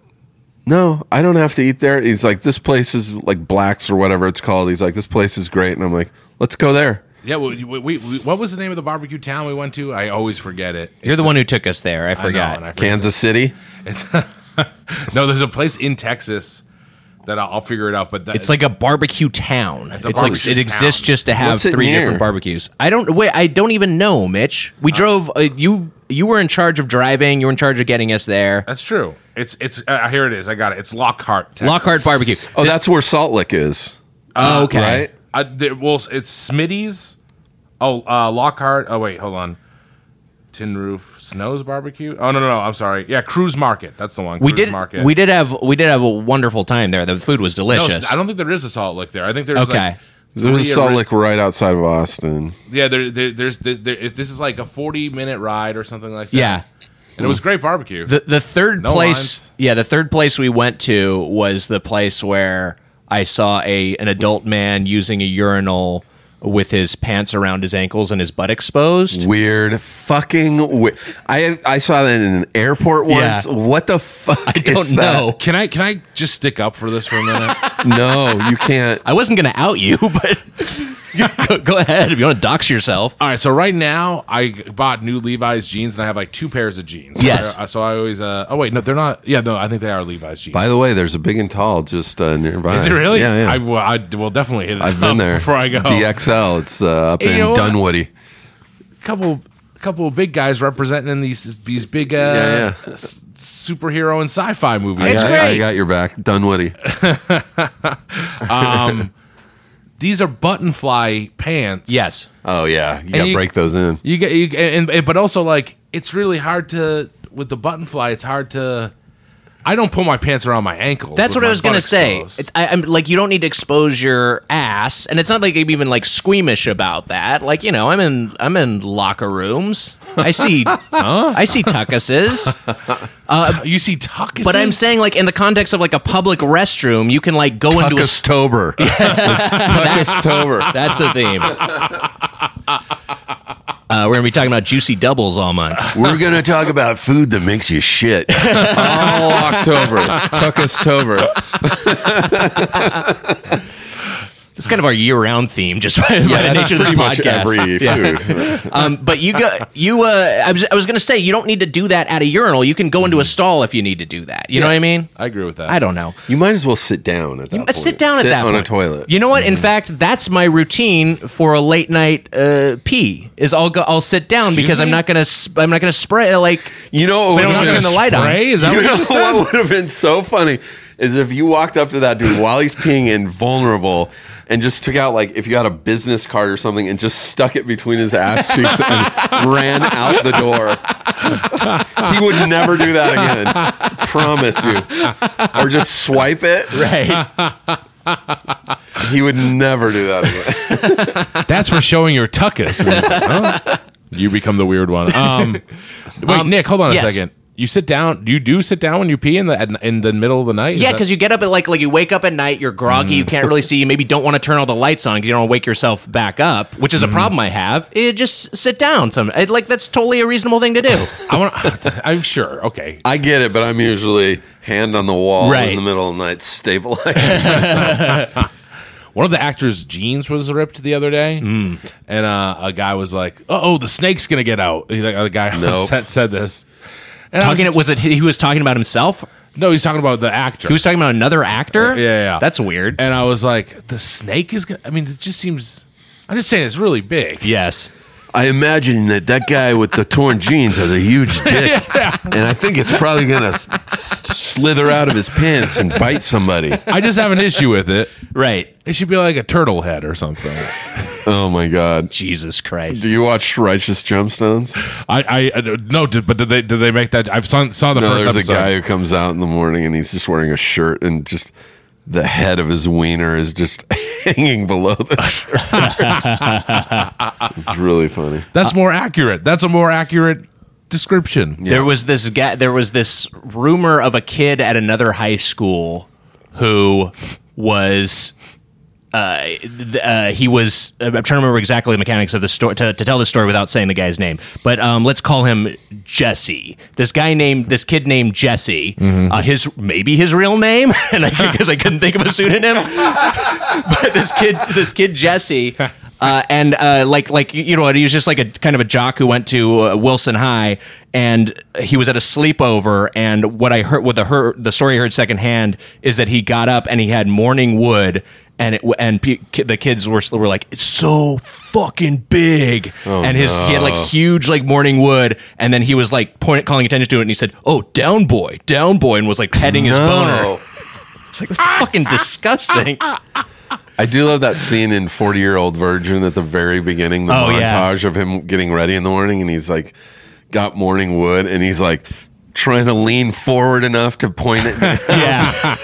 no, I don't have to eat there. He's like, this place is like Black's or whatever it's called. He's like, this place is great. And I'm like, let's go there. Yeah, we, we, we, what was the name of the barbecue town we went to? I always forget it. You're the one who took us there. I I know, forgot. and I forget. Kansas City. It's no, there's a place in Texas that I'll, I'll figure it out. But that, It's like a barbecue town. It's It's, a like barbecue it exists town. just to have What's it three near? different barbecues. I don't wait. I don't even know, Mitch. We drove. Uh, you you were in charge of driving. You were in charge of getting us there. that's true. It's it's uh, here it is. I got it. It's Lockhart, Texas. Lockhart Barbecue. Oh, This- that's where Salt Lick is. oh, okay. Right? I, there, well, it's Smitty's. Oh, uh, Lockhart. Oh, wait, hold on. Tin Roof Snows Barbecue. Oh no, no, no. I'm sorry. Yeah, Cruise Market. That's the one. We Cruise did. Market. We did have. We did have a wonderful time there. The food was No, delicious. I don't think there is a Salt Lick there. I think there's Okay. like There's a three Salt ori- Lick right outside of Austin. Yeah, there, there, there's there, there, this is like a forty minute ride or something like that. Yeah. and it was great barbecue. The the third No place, lines. yeah, the third place we went to was the place where I saw a an adult man using a urinal with his pants around his ankles and his butt exposed. Weird, fucking weird. I I saw that in an airport once. Yeah. What the fuck? I don't is that? know. Can I can I just stick up for this for a minute? No, you can't. I wasn't going to out you, but go, go ahead if you want to dox yourself. All right, so right now I bought new Levi's jeans and I have like two pairs of jeans. Yes. So I, so I always. Uh, oh wait, no, they're not. Yeah, no, I think they are Levi's jeans. By the way, there's a big and tall just uh, nearby. Is it really? Yeah, yeah. I, will, I will definitely hit it. I've up been there. before I go. D X L. It's uh, up Hey, you in know what? Dunwoody. couple couple of big guys representing these these big uh, Yeah, yeah. s- superhero and sci-fi movies. I It's got, great. I got your back, Dunwoody. These are button fly pants. Yes. Oh yeah, you got to you- break those in. You get you and, and but also like it's really hard to with the button fly. It's hard to. I don't pull my pants around my ankles. That's with what I my was gonna butt say. exposed. It's, I, I'm like, you don't need to expose your ass, and it's not like I'm even like squeamish about that. Like, you know, I'm in I'm in locker rooms. I see, I see tuckuses, you see tuckuses? but I'm saying like in the context of like a public restroom, you can like go into a. s- Tuckustober. Tuckustober. That's the theme. Uh, we're gonna be talking about juicy doubles all month. We're gonna talk about food that makes you shit all October. Tuckustober. It's kind of our year-round theme, just by, by the that's nature of this pretty much podcast. every Yeah. food. Um, but you go, you. Uh, I was, I was going to say you don't need to do that at a urinal. You can go into a stall if you need to do that. You know what I Yes, mean? I agree with that. I don't know. You might as well sit down at that Uh, point. Sit down at that on point. a toilet. You know what? In fact, that's my routine for a late night uh, pee. Is I'll go, I'll sit down Excuse because I'm me? not gonna, sp- I'm not gonna spray like. You know what We would don't have turn been the light on. Spray? Is that You what know you just said? what would have been so funny is if you walked up to that dude while he's peeing in vulnerable and just took out, like, if you had a business card or something and just stuck it between his ass cheeks and ran out the door. He would never do that again. Promise you. Or just swipe it. Right. He would never do that again. That's for showing your tuckus. Huh? You become the weird one. Um, wait, Nick, hold on yes. a second. You sit down. You do sit down when you pee in the in the middle of the night. Is Yeah, that- because you get up at like like you wake up at night, you're groggy, you can't really see, you maybe don't want to turn all the lights on because you don't want to wake yourself back up, which is a problem I have. It, just sit down. Some it, like that's totally a reasonable thing to do. I want. I'm sure. Okay. I get it, but I'm usually hand on the wall Right. in the middle of the night, stabilizing. One of the actors' jeans was ripped the other day, and uh, a guy was like, "Oh, the snake's gonna get out." He, like, the guy Nope. said, said this. And I Talking just- was it he was talking about himself? no, he's talking about the actor. He was talking about another actor? Yeah, yeah, yeah. That's weird. and I was like, "The snake is gonna." I mean, it just seems. I'm just saying, it's really big. Yes. I imagine that that guy with the torn jeans has a huge dick, and I think it's probably gonna s- s- slither out of his pants and bite somebody. I just have an issue with it. Right. It should be like a turtle head or something. Oh my god! Jesus Christ. Do you watch Righteous Gemstones? I, I, I no, did, but did they did they make that? I've saw, saw the No, first there's episode. a guy who comes out in the morning and he's just wearing a shirt and just the head of his wiener is just hanging below the shirt. It's really funny. That's more accurate. That's a more accurate description. There was this guy there was this rumor of a kid at another high school who was uh, th- uh, he was. I'm trying to remember exactly the mechanics of the story to, to tell the story without saying the guy's name. But um, let's call him Jesse. This guy named this kid named Jesse. Uh, his maybe his real name, and because I, I couldn't think of a pseudonym. But this kid, this kid Jesse. Uh, and uh, like like you know, he was just like a kind of a jock who went to uh, Wilson High, and he was at a sleepover. And what I heard, what the her, the story I heard secondhand is that he got up and he had morning wood, and it and pe- the kids were were like, it's so fucking big, and his he had like huge like morning wood, and then he was like point, calling attention to it, and he said, "Oh, down boy, down boy," and was like petting his boner. It's like that's fucking disgusting. I do love that scene in forty Year Old Virgin at the very beginning, the Oh, yeah. montage of him getting ready in the morning, and he's like got morning wood, and he's like trying to lean forward enough to point it down. Yeah.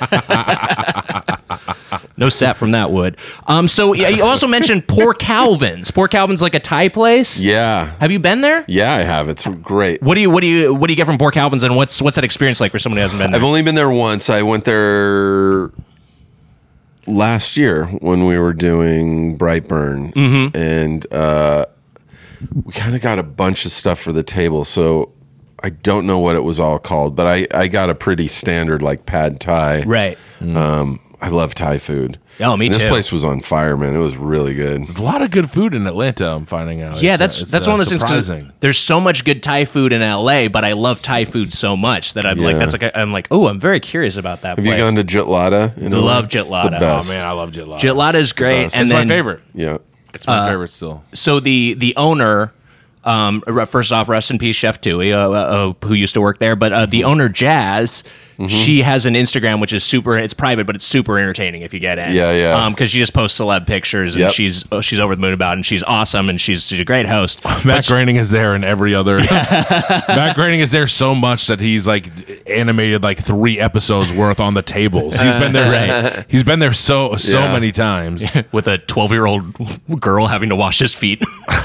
No sap from that wood. Um, so yeah, you also mentioned Poor Calvin's. Poor Calvin's like a Thai place. Yeah. Have you been there? Yeah, I have. It's great. What do you what do you what do you get from Poor Calvin's, and what's what's that experience like for someone who hasn't been there? I've only been there once. I went there last year when we were doing Brightburn, Mm-hmm. and uh, we kind of got a bunch of stuff for the table. So I don't know what it was all called, but I, I got a pretty standard like pad Thai. Right. Um, I love Thai food. Oh, me And this too. place was on fire, man. It was really good. A lot of good food in Atlanta. I'm finding out. Yeah, It's, uh, that's it's, that's uh, one of those things. 'cause surprising. There's so much good Thai food in L A, but I love Thai food so much that I'm like, Yeah. that's like, I'm like, oh, I'm very curious about that Have place. you gone to Jitlada? You know, Love it's the Jitlada. best. Oh man, I love Jitlada. Jitlada is great, best. and It's then my favorite. Yeah. It's my favorite still. so the the owner, um, re- first off, rest in peace, Chef Tui, uh, uh, uh, who used to work there. But uh, the owner, Jazz, Mm-hmm. she has an Instagram which is super. It's private, but it's super entertaining if you get in. Yeah, yeah. Um, because she just posts celeb pictures, and Yep. she's oh, she's over the moon about it, and she's awesome, and she's she's a great host. Matt Groening is there in every other. Matt Groening is there so much that he's like animated like three episodes worth on the tables. He's been there. He's been there so so Yeah. many times. With a twelve year old girl having to wash his feet.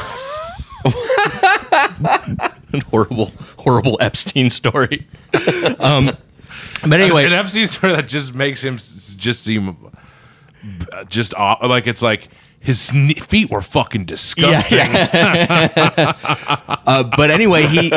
An horrible, horrible Epstein story. Um, but anyway, an F C story that just makes him s- just seem uh, just off, like it's like his sne- feet were fucking disgusting. uh, but anyway, he.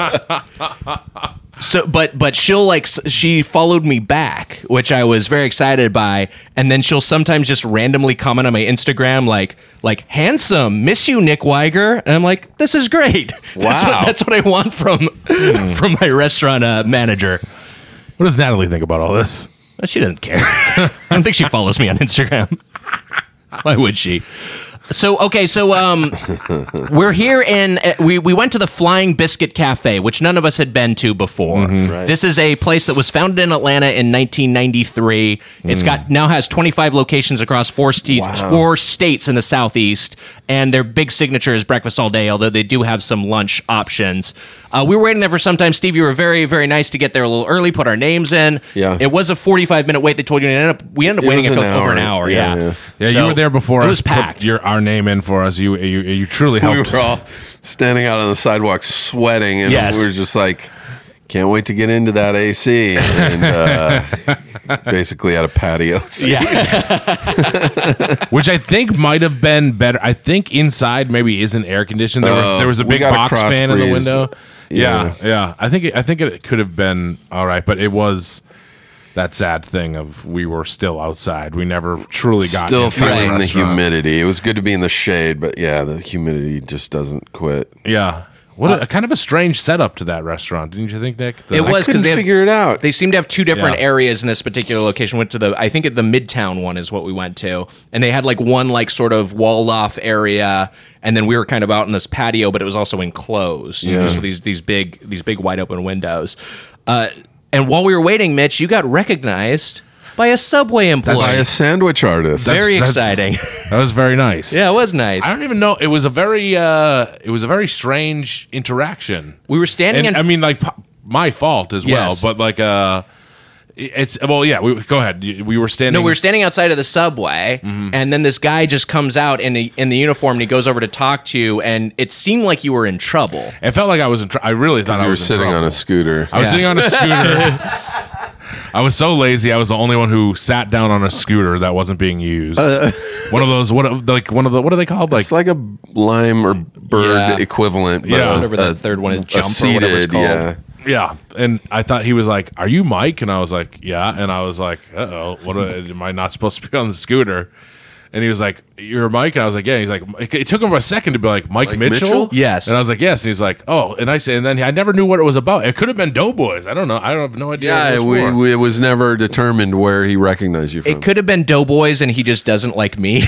So, but but she'll like s- she followed me back, which I was very excited by, and then she'll sometimes just randomly comment on my Instagram like like handsome, miss you, Nick Weiger, and I'm like, this is great. That's Wow. what, that's what I want from from my restaurant uh, manager. What does Natalie think about all this? Well, she doesn't care. I don't think she follows me on Instagram. Why would she? So okay, so um, we're here in uh, we we went to the Flying Biscuit Cafe, which none of us had been to before. Right. This is a place that was founded in Atlanta in nineteen ninety-three. It's got now has twenty-five locations across four states, Wow. four states in the southeast, and their big signature is breakfast all day. Although they do have some lunch options. Uh, we were waiting there for some time. Steve, you were very very nice to get there a little early, put our names in. Yeah. It was a forty-five minute wait. They told you we ended up we ended up It waiting was it an felt over an hour. hour. Yeah, Yeah, yeah. Yeah, So you were there before It us. was put packed. Your our name in for us. You you you truly We helped. were all standing out on the sidewalk sweating, and Yes. we were just like, can't wait to get into that A C. And uh, basically had a patio seat. Yeah. Which I think might have been better. I think inside maybe isn't air conditioned. There, Uh, were, there was a we big got a box cross fan in the breeze. window. Yeah, Yeah. yeah. I think it, I think it could have been all right, but it was that sad thing of we were still outside. We never truly got Still inside feeling the restaurant. humidity. It was good to be in the shade, but yeah, the humidity just doesn't quit. Yeah. What a, kind of a strange setup to that restaurant, didn't you think, Nick? The- It I was couldn't because they had- figure it out. They seem to have two different Yeah. areas in this particular location. Went to the, I think at the Midtown one is what we went to, and they had like one like sort of walled off area, and then we were kind of out in this patio, but it was also enclosed, Yeah. just with these these big these big wide open windows. Uh, and while we were waiting, Mitch, you got recognized by a Subway employee. By a sandwich artist. Very That's- exciting. That was very nice. Yeah, it was nice. I don't even know. It was a very, uh, it was a very strange interaction. We were standing And, in. I mean, like p- my fault as well, Yes. but like, uh, it's well, yeah. We, go ahead. You- We were standing. No, we were standing outside of the Subway, and then this guy just comes out in the in the uniform, and he goes over to talk to you, and it seemed like you were in trouble. It felt like I was in. Tr- I really thought I you were was in sitting on trouble. a scooter. I was Yeah. sitting on a scooter. I was so lazy. I was the only one who sat down on a scooter that wasn't being used. one of those. What like one of the. What are they called? Like It's like a lime or bird Yeah. equivalent. But Yeah. a- Whatever that a- third one is, a jump or whatever it's seated, called. yeah. yeah. And I thought he was like, "Are you Mike?" And I was like, "Yeah." And I was like, "Uh oh, what am I not supposed to be on the scooter?" And he was like, "You're Mike," and I was like, "Yeah." He's like, it took him a second to be like, "Mike, Mike Mitchell?" Mitchell? Yes. And I was like, "Yes." And he's like, "Oh," and I said, and then I never knew what it was about. It could have been Doughboys. I don't know. I don't have no idea. Yeah, what it was we, for. we, it was never determined where he recognized you from. It could have been Doughboys, and he just doesn't like me.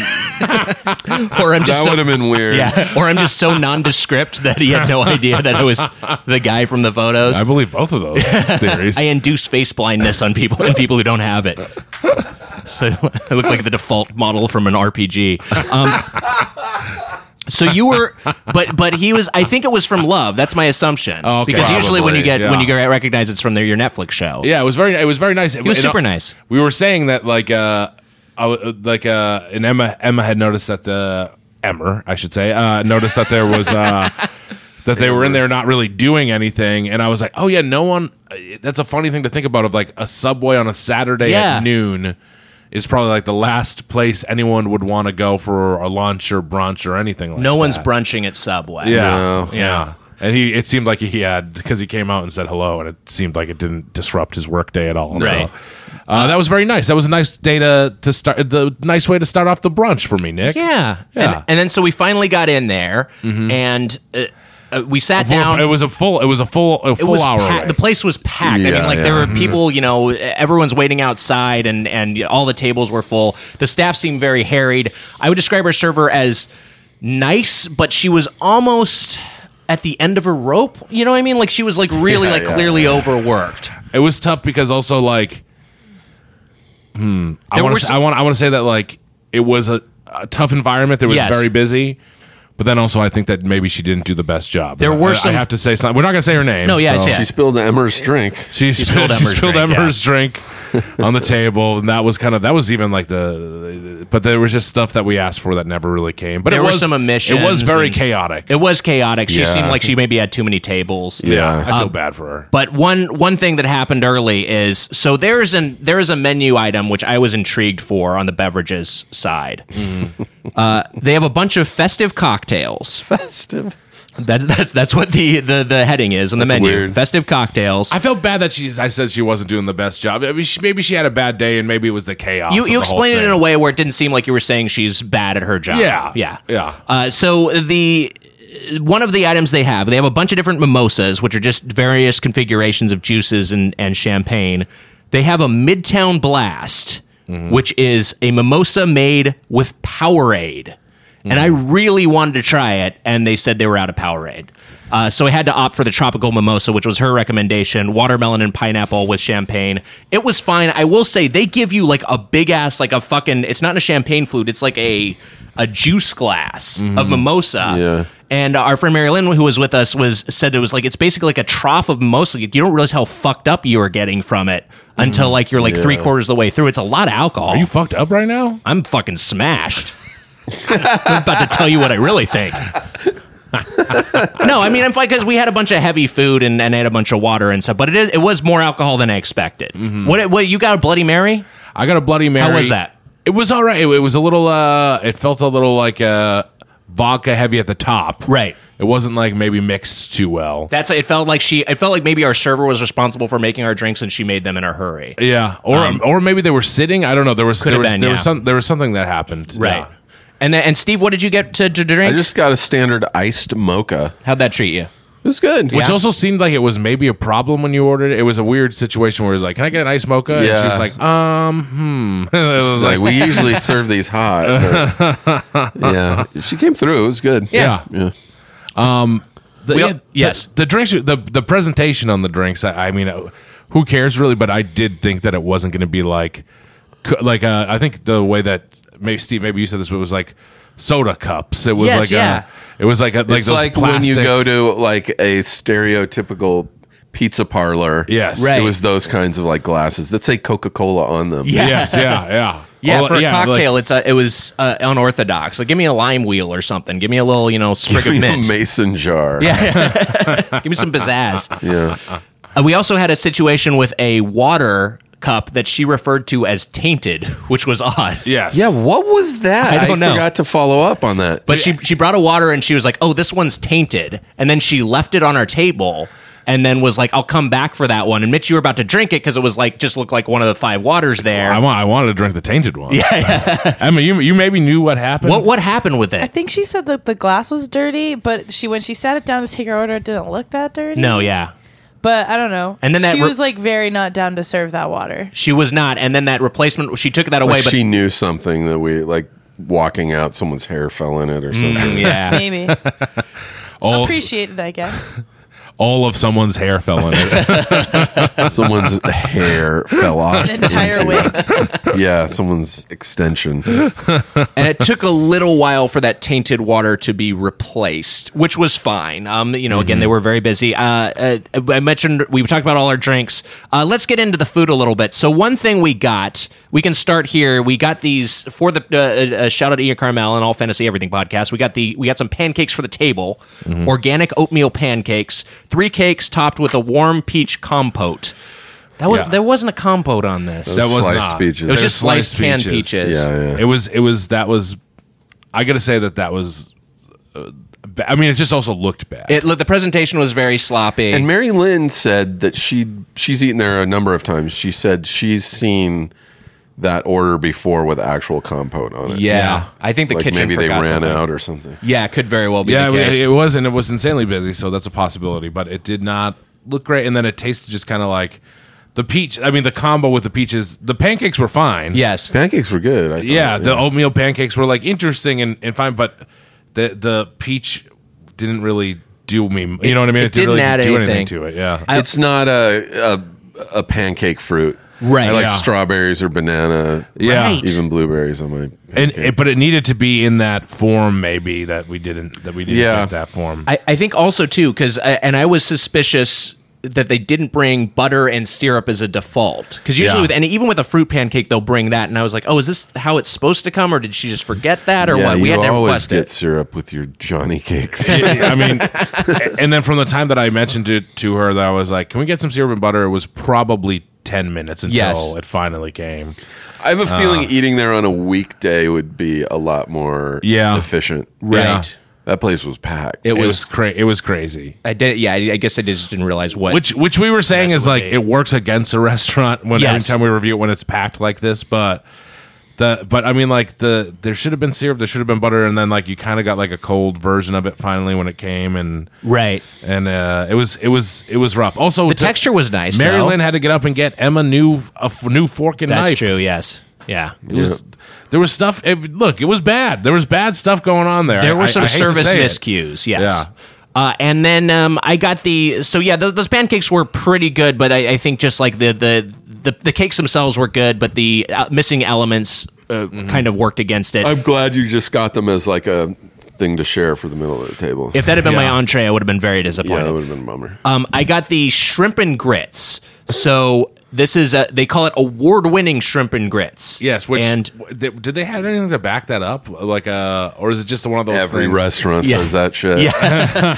or I'm just that so, would have been weird. yeah, or I'm just so nondescript that he had no idea that I was the guy from the photos. I believe both of those theories. I induce face blindness on people and people who don't have it. So I look like the default model from an R P G. Um, so you were, but but he was. I think it was from Love. That's my assumption. Oh, okay. Because usually when you get Probably, when you yeah. get recognized, it's from their your Netflix show. Yeah, it was very. It was very nice. It was super nice. We were saying that like uh, I w- like uh, and Emma Emma had noticed that the Emmer I should say uh, noticed that there was uh, that they were in there not really doing anything, and I was like, oh yeah, no one. That's a funny thing to think about of like a Subway on a Saturday Yeah. at noon. Is probably like the last place anyone would want to go for a lunch or brunch or anything like that. No one's brunching at Subway. Yeah, No. yeah. And he, it seemed like he had because he came out and said hello, and it seemed like it didn't disrupt his workday at all. Right. So, uh, that was very nice. That was a nice day to to start. The nice way to start off the brunch for me, Nick. Yeah. Yeah. And, and then so we finally got in there, and uh, uh, we sat Full- down. It was a full. It was a full. A It full was hour. pa- away. the place was packed. I mean, Yeah, like there yeah. were people, you know, everyone's waiting outside, and and all the tables were full. The staff seemed very harried. I would describe our server as nice, but she was almost at the end of her rope. You know what I mean? Like she was like really Yeah, like yeah, clearly overworked. It was tough because also like, hmm, I There want were to. some- I want. I want to say that like it was a, a tough environment. It was Yes. very busy. But then also, I think that maybe she didn't do the best job. There were I, some- I have to say something. We're not going to say her name. No, yes, so- yeah. She spilled Emmer's drink. She, spilled, spilled she Emmer's spilled drink, yeah. Emmer's drink on the table, and that was kind of that was even like the. But there was just stuff that we asked for that never really came. But There it were was some omissions It was very and- chaotic. It was chaotic. She Yeah. seemed like she maybe had too many tables. yeah, Yeah. I feel bad for her. But one one thing that happened early is so there's an there is a menu item which I was intrigued for on the beverages side. Uh, they have a bunch of festive cocktails. Festive. That, that's that's what the, the, the heading is on the That's menu. weird. Festive cocktails. I felt bad that she's. I said she wasn't doing the best job. I mean, she, maybe she had a bad day, and maybe it was the chaos. you of you the whole explained it thing. in a way where it didn't seem like you were saying she's bad at her job. Yeah. yeah, Yeah. Uh, so the one of the items they have, they have a bunch of different mimosas, which are just various configurations of juices and, and champagne. They have a Midtown Blast, which is a mimosa made with Powerade. And I really wanted to try it, and they said they were out of Powerade. Uh, so I had to opt for the tropical mimosa, which was her recommendation, watermelon and pineapple with champagne. It was fine. I will say they give you like a big ass, like a fucking, it's not a champagne flute, it's like a a juice glass of mimosa. Yeah. And our friend Mary Lynn, who was with us, was said it was like, it's basically like a trough of mimosa. You don't realize how fucked up you are getting from it until like you're like Yeah. three quarters of the way through. It's a lot of alcohol. Are you fucked up right now? I'm fucking smashed. I'm about to tell you what I really think. No, I mean, I'm fine because we had a bunch of heavy food and, and had a bunch of water and stuff, but it is, it was more alcohol than I expected. Mm-hmm. What, what, you got a Bloody Mary? I got a Bloody Mary. How was that? It was all right. It, it was a little, uh, it felt a little like uh, vodka heavy at the top. Right. It wasn't like maybe mixed too well. That's it. Felt like she. It felt like maybe our server was responsible for making our drinks, and she made them in a hurry. Yeah, or Um, or maybe they were sitting. I don't know. There was Could there have was been, there yeah. was some there was something that happened. Right. Yeah. And then, and Steve, what did you get to, to I drink? just got a standard iced mocha. How'd that treat you? It was good. Which Yeah. also seemed like it was maybe a problem when you ordered it. It was a weird situation where it was like, "Can I get an ice mocha?" And Yeah. she was like, "Um, hmm." It was It's like, we usually serve these hot. but- yeah, she came through. It was good. yeah. yeah. The, We yeah, all- yes. the, the drinks, the the presentation on the drinks. I, I mean, uh, who cares really? But I did think that it wasn't going to be like, cu- like uh, I think the way that maybe Steve, maybe you said this, but it was like soda cups. It was Yes, like yeah. a, it was like a, like It's those like plastic, when you go to like a stereotypical pizza parlor. Yes. Right. It was those kinds of like glasses that say Coca-Cola on them. Yeah. Yes, yeah, yeah, Yeah, All- for a like- cocktail, it's a, it was uh, unorthodox. Like, give me a lime wheel or something. Give me a little, you know, sprig Give of me a mint. mason jar. Yeah, give me some pizzazz. Yeah. Uh, we also had a situation with a water cup that she referred to as tainted, which was odd. yes, Yeah, what was that? I don't know. forgot to follow up on that. But she she brought a water and she was like, "Oh, this one's tainted," and then she left it on our table. And then was like, "I'll come back for that one." And Mitch, you were about to drink it because it was like just looked like one of the five waters there. I want. I wanted to drink the tainted one. Yeah, Emma, you you maybe knew what happened. what what happened with I it? think she said that the glass was dirty, but she when she sat it down to take her order, it didn't look that dirty. No, yeah, But I don't know. And then that she re- was like very not down to serve that water. she was not. And then that replacement, she took that It's away. like but she knew something that we like walking out, someone's hair fell in it or something. Mm, yeah, Maybe. all, Appreciated, I guess. all of someone's hair fell in it. Someone's hair fell off. An entire into- wig. Yeah, someone's extension. and it took a little while for that tainted water to be replaced, which was fine. Um, you know, again, they were very busy. Uh, uh, I mentioned we talked about all our drinks. Uh, let's get into the food a little bit. So one thing we got, we can start here. We got these for the uh, uh, shout out to Ian Carmel and All Fantasy Everything podcast. We got the we got some pancakes for the table, organic oatmeal pancakes, three cakes topped with a warm peach compote. That was Yeah. there wasn't a compote on this. That was Sliced not. peaches. It was They're just sliced canned peaches. Yeah, yeah. It was. It was. That was. I gotta say that that was. Uh, ba- I mean, it just also looked bad. It look the presentation was very sloppy. And Mary Lynn said that she she's eaten there a number of times. She said she's seen that order before with actual compote on it. yeah, Yeah. I think the like kitchen maybe they forgot ran something. out or something. Yeah, it could very well be yeah, the it, case. it was, and it was insanely busy, so that's a possibility. But it did not look great, and then it tasted just kind of like the peach. I mean, the combo with the peaches. The pancakes were fine. yes, Pancakes were good. I thought, Yeah, the oatmeal pancakes were like interesting and, and fine, but the the peach didn't really do me. You know what I mean? it didn't really add do anything. anything to it. Yeah. I- It's not a, a a pancake fruit. Right. I like Yeah. strawberries or banana. Yeah. Right. Even blueberries on my and pancake. it, but it needed to be in that form, maybe that we didn't that we didn't Yeah. get that form. I, I think also too because and I was suspicious that they didn't bring butter and syrup as a default because usually Yeah. with and even with a fruit pancake they'll bring that and I was like, oh, is this how it's supposed to come or did she just forget that or yeah, what? We you had to always request get it. syrup with your Johnny cakes. I mean, and then from the time that I mentioned it to her, that I was like, "Can we get some syrup and butter?" It was probably ten minutes until Yes. it finally came. I have a Uh. feeling eating there on a weekday would be a lot more Yeah. efficient. Right. That place was packed. It It was, was. cra- It was crazy. I did. Yeah, I, I guess I just didn't realize what. Which which we were saying Yes, is it would like be. it works against a restaurant when every Yes. time we review it when it's packed like this, but the but I mean like the there should have been syrup, there should have been butter, and then like you kind of got like a cold version of it finally when it came, and right. and uh, it was it was it was rough. Also, The to- texture was nice. Mary though. Lynn had to get up and get Emma new a f- new fork and That's knife. true. Yes. Yeah. It was there was stuff. It, look, it was bad. There was bad stuff going on there. There were I- some I hate to service say it. miscues, yes. Yeah. Uh, and then um, I got the so yeah, th- those pancakes were pretty good, but I, I think just like the, the the the cakes themselves were good, but the uh, missing elements uh, kind of worked against it. I'm glad you just got them as like a thing to share for the middle of the table. If that had been my Yeah. entree, I would have been very yeah, disappointed. that would have been a bummer. Um, I got the shrimp and grits. So this is a, they call it award-winning shrimp and grits. Yes, which and did did they have anything to back that up? Like, uh, or is it just one of those Every things? restaurant Yeah. says that shit. yeah,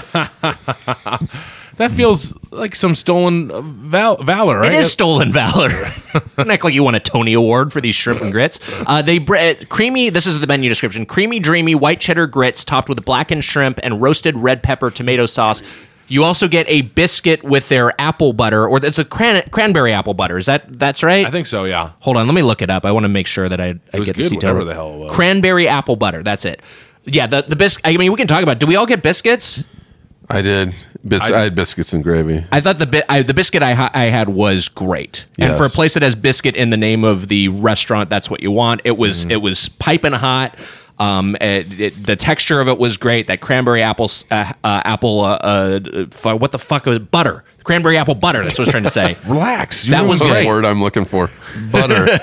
That feels like some stolen uh, val- valor, right? it is stolen valor. Don't act like you won a Tony Award for these shrimp and grits. Uh, they bre- uh, creamy. This is the menu description: creamy, dreamy white cheddar grits topped with blackened shrimp and roasted red pepper tomato sauce. You also get a biscuit with their apple butter, or it's a cran- cranberry apple butter. Is that that's right? I think so. Yeah. Hold on, let me look it up. I want to make sure that I, I was get good, this detail. whatever the hell it was. Cranberry apple butter. That's it. Yeah, the the biscuit. I mean, we can talk about. Do we all get biscuits? I did. Bis- I, had biscuits and gravy. I thought the bi- I, the biscuit I ha- I had was great, and Yes. for a place that has biscuit in the name of the restaurant, that's what you want. It was Mm-hmm. it was piping hot. Um, it, it, the texture of it was great. That cranberry apple s- uh, uh, apple uh, uh, f- what the fuck was it? Butter? Cranberry apple butter. That's what I was trying to say. Relax. That was That's good. the word I'm looking for. Butter.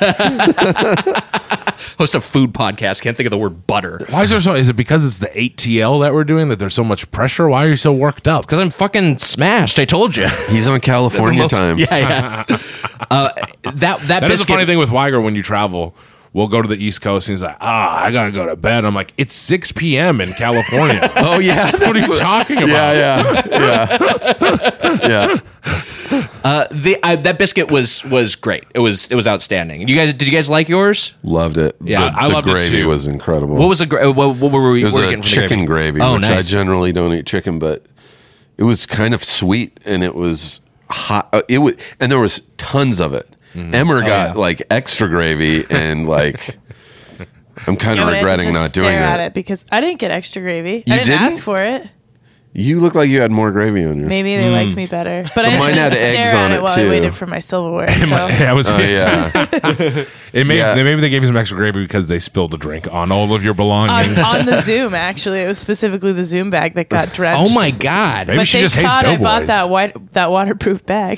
Host a food podcast. Can't think of the word butter. Why is there so? Is it because it's the eight T L that we're doing that there's so much pressure? Why are you so worked up? Because I'm fucking smashed. I told you. He's on California time. Yeah, yeah. uh, that that, That biscuit. is a funny thing with Weiger when you travel. We'll go to the East Coast and he's like, ah, I gotta go to bed. I'm like, it's six p.m. in California. Oh yeah. What are you talking about? Yeah, yeah, yeah, yeah. Uh, the uh, that biscuit was was great. It was it was outstanding. You guys, did you guys like yours? Loved it. Yeah, the, I the loved it what too. was incredible. What was the gra- what, what were we? It was what were we a getting from the chicken gravy, Oh, which I nice. generally don't eat chicken, but it was kind of sweet and it was hot. Uh, it was, and there was tons of it. Emmer got yeah. like extra gravy and like. I'm kind Yeah, of but I had to regretting just not doing stare at that. it because I didn't get extra gravy. You I didn't, didn't? ask for it. You look like you had more gravy on yours. Maybe they liked me better, but I had mine to had just eggs stare on at it, it while too. I waited for my silverware. So. Yeah, it was. Oh yeah. It may, Yeah. Maybe they gave you some extra gravy because they spilled a drink on all of your on, belongings. on the Zoom, actually, it was specifically the Zoom bag that got drenched. Oh my god! Maybe But she thank just hates God I bought Doughboys. that white that waterproof bag.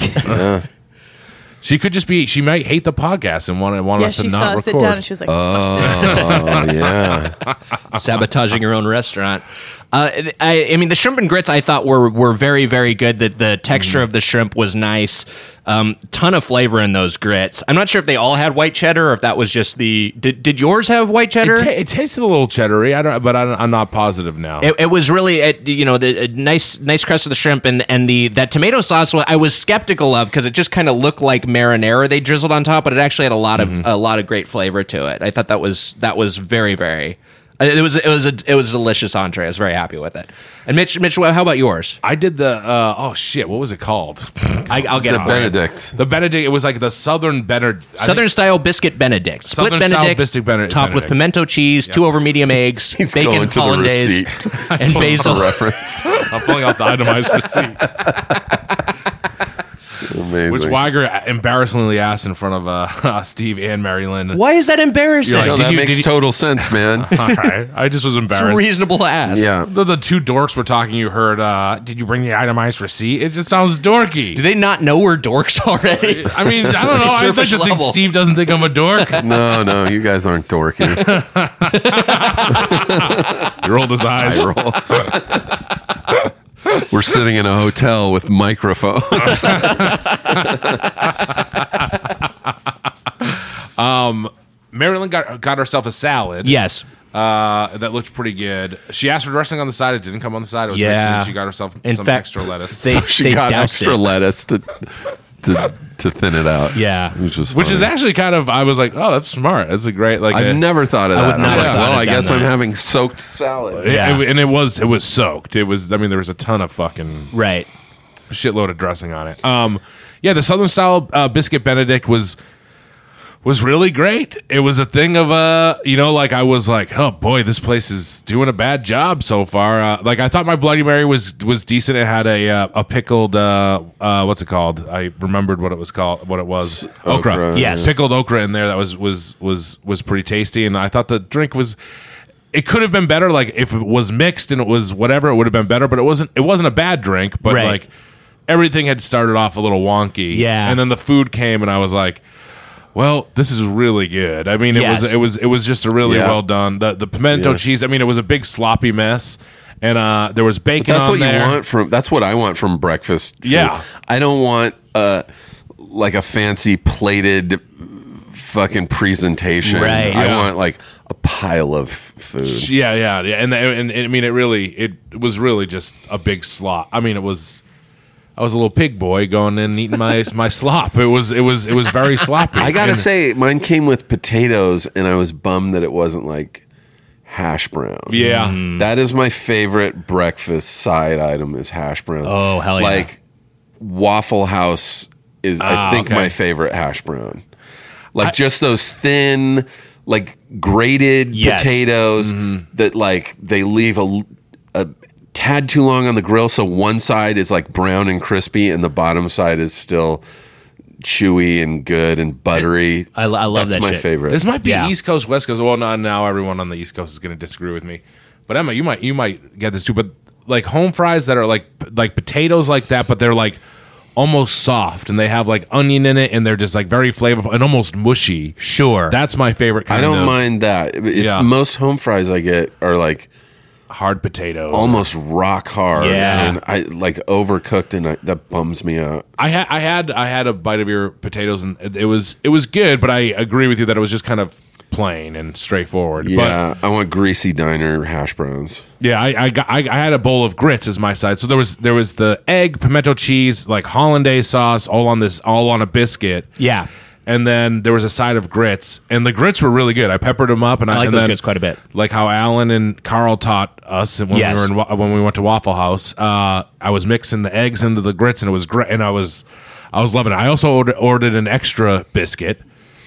She could just be. She might hate the podcast and want, want yeah, us to she not saw us record. sit down and she was like, Oh yeah. Sabotaging your own restaurant. Uh, I, I mean, the shrimp and grits I thought were were very very good. The the texture of the shrimp was nice. Um, ton of flavor in those grits. I'm not sure if they all had white cheddar or if that was just the. Did, did yours have white cheddar? It, ta- it tasted a little cheddary, I don't, but I don't, I'm not positive now. It, it was really, it, you know, the a nice, nice crust of the shrimp and and the that tomato sauce. I was skeptical of because it just kind of looked like marinara they drizzled on top, but it actually had a lot of a lot of great flavor to it. I thought that was that was very very. It was it was a it was a delicious entree. I was very happy with it. And Mitch, Mitch, how about yours? I did the. Uh, oh shit! What was it called? I, I'll get The it for you. Benedict. The Benedict. It was like the Southern Benedict. Southern style biscuit Benedict, split Southern style Benedict, biscuit Benedict- topped with Benedict. pimento cheese, two over medium eggs, He's bacon going to the hollandaise, receipt. and basil. For reference. I'm pulling out the itemized receipt, Amazing. which Weiger embarrassingly asked in front of uh, uh, Steve and Mary Lynn. Why is that embarrassing? You're like, No, Did that you- makes did you- total sense, man. All right, I just was It's embarrassed. reasonable to ask. Yeah. The, the two dorks were talking. You heard? Uh, did you bring the itemized receipt? It just sounds dorky. Do they not know we're dorks already? I mean, I don't know. I Surface think, think level. Steve doesn't think I'm a dork. No, no, you guys aren't dorky. He rolled his eyes. I roll. We're sitting in a hotel with microphones. Marilyn got got herself a salad. Yes. Uh, that looked pretty good. She asked for dressing on the side. It didn't come on the side. It was Yeah. mixed in. She got herself In some fact, extra lettuce. They, So she they got doused extra it. lettuce to to to thin it out. Yeah. which was Which is funny. actually kind of, I was like, oh, that's smart. That's a great, like, I've a- never thought of I that. would I'm not like, have thought well, of I guess done I'm that. having soaked salad. it- Yeah. it- and it was, it was soaked. It was, I mean, there was a ton of fucking Right. shitload of dressing on it. Um, yeah, the Southern style uh, biscuit Benedict was was really great. It was a thing of uh, you know, like I was like, oh boy, this place is doing a bad job so far. Uh, like I thought my Bloody Mary was was decent. It had a uh, a pickled uh, uh, what's it called? I remembered what it was called. What it was? Okra. okra, Yes. pickled okra in there. That was was was was pretty tasty. And I thought the drink was. It could have been better. Like if it was mixed and it was whatever, it would have been better. But it wasn't. It wasn't a bad drink. But Right. like everything had started off a little wonky. Yeah. And then the food came, and I was like, Well, this is really good. I mean, it Yes. was it was it was just a really Yeah. well done. The the pimento Yeah. cheese. I mean, it was a big sloppy mess, and uh, there was bacon. That's on what there. you want from. That's what I want from breakfast. food. Yeah. I don't want uh like a fancy plated fucking presentation. Right. I Yeah. want like a pile of food. Yeah, yeah, yeah. And, and and I mean, it really it was really just a big slop. I mean, it was. I was a little pig boy going in and eating my my slop. It was it was it was very sloppy. I gotta And- say, mine came with potatoes, and I was bummed that it wasn't like hash browns. Yeah. That is my favorite breakfast side item is hash browns. Oh, hell yeah. Like Waffle House is, Ah, I think, okay. my favorite hash brown. Like just those thin, like grated Yes. potatoes Mm-hmm. that like they leave a, a tad too long on the grill, so one side is like brown and crispy, and the bottom side is still chewy and good and buttery. I, I love That's that my shit. favorite. This might be Yeah. East Coast, West Coast. Well, not now. Everyone on the East Coast is going to disagree with me. But Emma, you might you might get this too. But like home fries that are like like potatoes like that, but they're like almost soft, and they have like onion in it, and they're just like very flavorful and almost mushy. Sure. That's my favorite kind I don't of mind that. It's Yeah. most home fries I get are like hard potatoes. almost rock hard, Yeah. and I like overcooked, and I, that bums me out. I had I had I had a bite of your potatoes, and it it was it was good. But I agree with you that it was just kind of plain and straightforward. Yeah, I want greasy diner hash browns. But yeah, I I, got, I I had a bowl of grits as my side. So there was there was the egg, pimento cheese, like hollandaise sauce, all on this all on a biscuit. Yeah. And then there was a side of grits, and the grits were really good. I peppered them up, and I, I like and those then, grits quite a bit. Like how Alan and Carl taught us when Yes. we were in, Wa- when we went to Waffle House. Uh, I was mixing the eggs into the grits, and it was great. And I was I was loving it. I also ordered, ordered an extra biscuit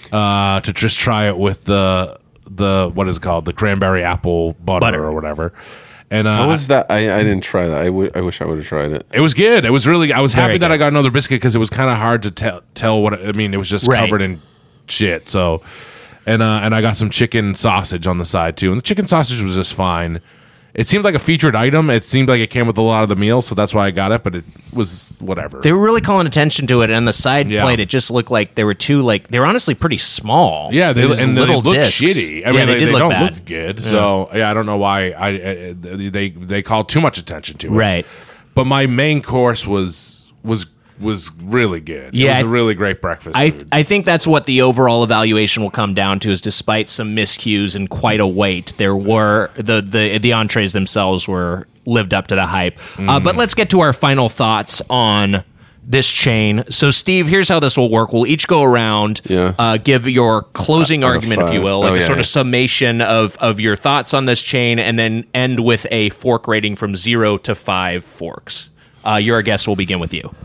uh, to just try it with the the what is it called, the cranberry apple butter, Butter. or whatever. And uh, How was that? I, I didn't try that. I, w- I wish I would have tried it. it was good. It was really. I was Very happy that good. I got another biscuit because it was kind of hard to tell tell what. I mean, it was just Right. covered in shit. So, and uh, and I got some chicken sausage on the side too, and the chicken sausage was just fine. It seemed like a featured item. It seemed like it came with a lot of the meal, so that's why I got it. But it was whatever. They were really calling attention to it, and the side Yeah. plate, it just looked like they were two, like, they were honestly pretty small. yeah, they It was and they little look discs. shitty. I Yeah, mean, they they, did they look don't bad. look good. So yeah, I don't know why I, I they they called too much attention to it. Right. But my main course was was was really good. Yeah, it was I- a really great breakfast. I, food. I think that's what the overall evaluation will come down to is despite some miscues and quite a wait, there were the the, the entrees themselves were lived up to the hype. Uh, but let's get to our final thoughts on this chain. So, Steve, here's how this will work. We'll each go around, Yeah. uh, give your closing Out of argument, if you five. will, like Oh, a yeah, sort yeah. of summation of, of your thoughts on this chain, and then end with a fork rating from zero to five forks. Uh, your guest will begin with you.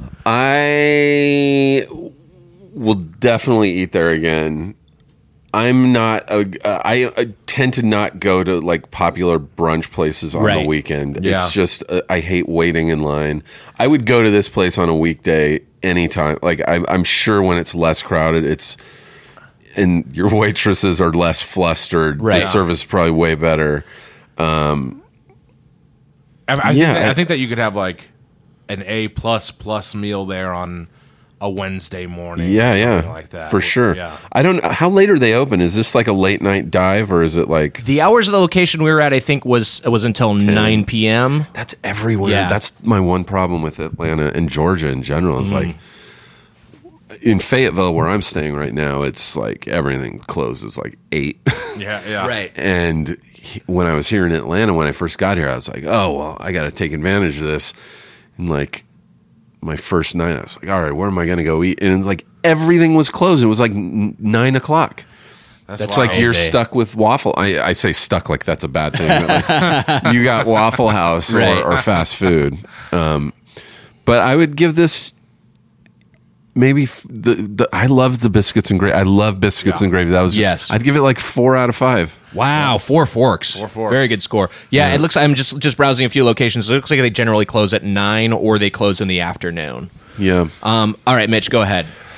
I will definitely eat there again. I'm not. A, uh, I, I tend to not go to like popular brunch places on Right. the weekend. Yeah. It's just uh, I hate waiting in line. I would go to this place on a weekday anytime. Like I'm, I'm sure when it's less crowded, it's and your waitresses are less flustered. Right. The service is probably way better. I, I, Yeah, think, I- I think that you could have like an A plus plus meal there on a Wednesday morning. Yeah, or something yeah, like that. for sure. Yeah. I don't. How late are they open? Is this like a late night dive or is it like? The hours of the location we were at, I think, was was until nine p.m. That's everywhere. Yeah. That's my one problem with Atlanta and Georgia in general. Is like in Fayetteville, where I'm staying right now, it's like everything closes like eight. Yeah, yeah. and he, when I was here in Atlanta, when I first got here, I was like, oh well, I got to take advantage of this. And like my first night, I was like, all right, where am I going to go eat? And it's like everything was closed. It was like n- nine o'clock. That's, It's wild. like you're Crazy. stuck with Waffle. I, I say stuck like that's a bad thing. But like, you got Waffle House or, Right. or fast food. Um, but I would give this maybe f- the, the I love the biscuits and gravy. I love biscuits Yeah. and gravy. That was Yes. I'd give it like four out of five. Wow, four forks. Four forks. Very good score. Yeah, it looks. I'm just just browsing a few locations. It looks like they generally close at nine or they close in the afternoon. Yeah. Um, all right, Mitch, go ahead.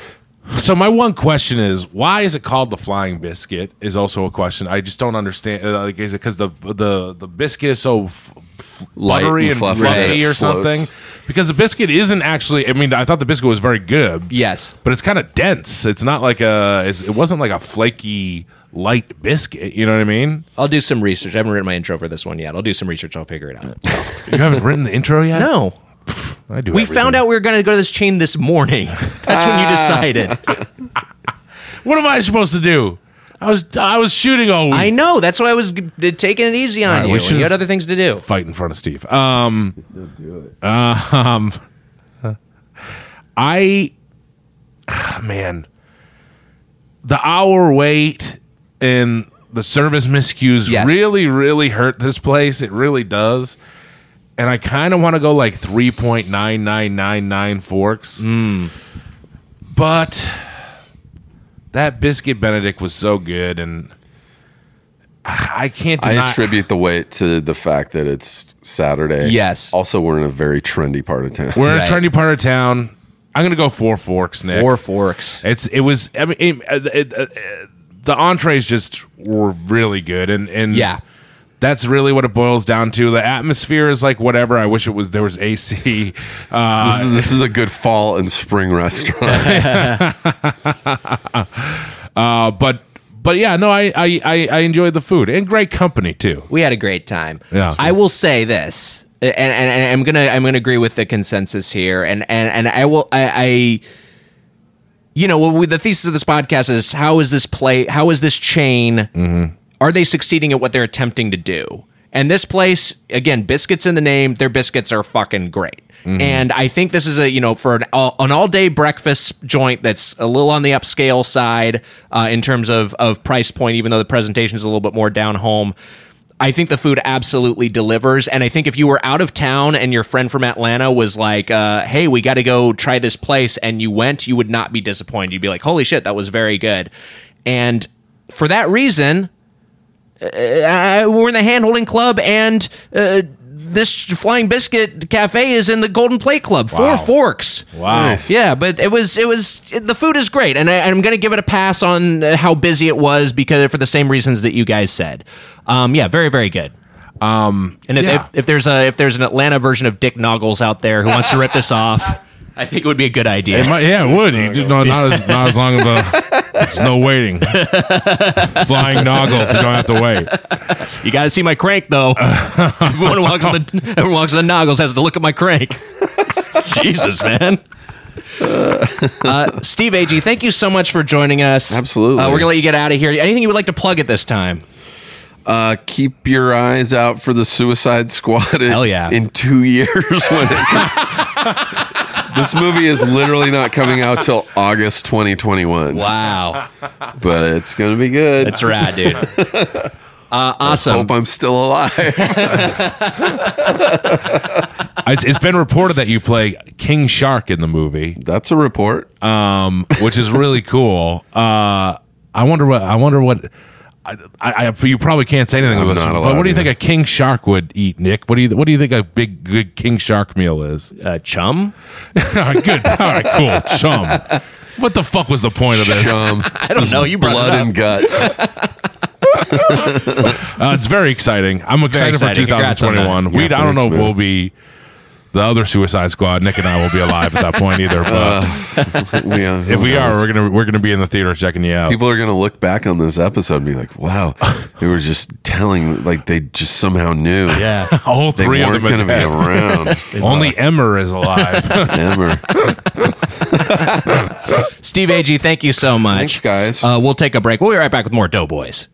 So my one question is, why is it called the Flying Biscuit? Is also a question. I just don't understand. Uh, like, is it because the the the biscuit is so f- f- Light buttery and and fluffy fluffy, that it or floats. something? Because the biscuit isn't actually. I mean, I thought the biscuit was very good. Yes. But it's kind of dense. It's not like a. It's, it wasn't like a flaky light biscuit. You know what I mean? I'll do some research. I haven't written my intro for this one yet. I'll do some research. I'll figure it out. You haven't written the intro yet? No. I do. We everything. found out we were going to go to this chain this morning. That's when you decided. What am I supposed to do? I was I was shooting all week. I know. That's why I was g- taking it easy on All right, we you. When should've- you had other things to do. Fight in front of Steve. Um, Don't do it. Um, I, man, the hour wait and the service miscues Yes. really, really hurt this place. It really does. And I kind of want to go like three point nine nine nine nine forks. Mm. But that biscuit Benedict was so good, and I can't deny. I attribute the wait to the fact that it's Saturday. Yes. Also, we're in a very trendy part of town. We're in Right. a trendy part of town. I'm gonna go four forks, Nick. Four forks. It's it was. I mean, it, it, it, uh, the entrees just were really good, and and Yeah. that's really what it boils down to. The atmosphere is like whatever. I wish it was there was A C. Uh, This is, this is a good fall and spring restaurant. uh, but but yeah, no, I, I I I enjoyed the food and great company too. We had a great time. Yeah. I will say this, and, and, and I'm gonna I'm gonna agree with the consensus here, and and, and I will I, I you know, well, the thesis of this podcast is how is this play? How is this chain? Mm-hmm. Are they succeeding at what they're attempting to do? And this place, again, biscuits in the name. Their biscuits are fucking great. Mm-hmm. And I think this is a, you know, for an all, an all day breakfast joint that's a little on the upscale side uh, in terms of, of price point, even though the presentation is a little bit more down home. I think the food absolutely delivers. And I think if you were out of town and your friend from Atlanta was like, uh, hey, we got to go try this place, and you went, you would not be disappointed. You'd be like, holy shit, that was very good. And for that reason, uh, we're in the hand-holding club, and uh, this Flying Biscuit Cafe is in the Golden Plate Club. Four Wow. forks. Wow. Nice. Yeah, but it was it was the food is great, and I, I'm going to give it a pass on how busy it was because for the same reasons that you guys said. Um, yeah, very very good. Um, and if, yeah. if, if there's a if there's an Atlanta version of Dick Noggles out there who wants to rip this off, I think it would be a good idea. It might, yeah, it would. You just, no, not as not as long of a. It's no waiting. Flying noggles. You don't have to wait. You got to see my crank though. everyone walks on the everyone walks on the Noggles has to look at my crank. Jesus, man. Uh, Steve Agee, thank you so much for joining us. Absolutely. Uh, we're gonna let you get out of here. Anything you would like to plug at this time? Uh, keep your eyes out for the Suicide Squad in, Hell yeah. in two years. When it comes. This movie is literally not coming out till August twenty twenty-one. Wow, But it's going to be good. that's rad, dude. Uh, awesome. Hope I'm still alive. It's, it's been reported that you play King Shark in the movie, That's a report. um, which is really cool. Uh, I wonder what I wonder what. I, I, I, you probably can't say anything I'm about this, not but allowed what do you to. think a king shark would eat, Nick? What do you What do you think a big good king shark meal is? Uh, chum. All right, good. All right, cool. Chum. What the fuck was the point of this? Um, I don't know. You brought blood it up. and guts. Uh, it's very exciting. I'm excited exciting. for Congrats on that. twenty twenty-one. We Yeah, I don't know if thanks, man. we'll be the other Suicide Squad. Nick and I will be alive at that point either. But We, uh, if we who are, knows? we're gonna we're gonna be in the theater checking you out. People are going to look back on this episode and be like, wow, they were just telling, like, they just somehow knew. Yeah. All They three of weren't them. going to be around. Only Emmer is alive. Ever. Steve Agee, thank you so much. Thanks, guys. Uh, we'll take a break. We'll be right back with more Doughboys.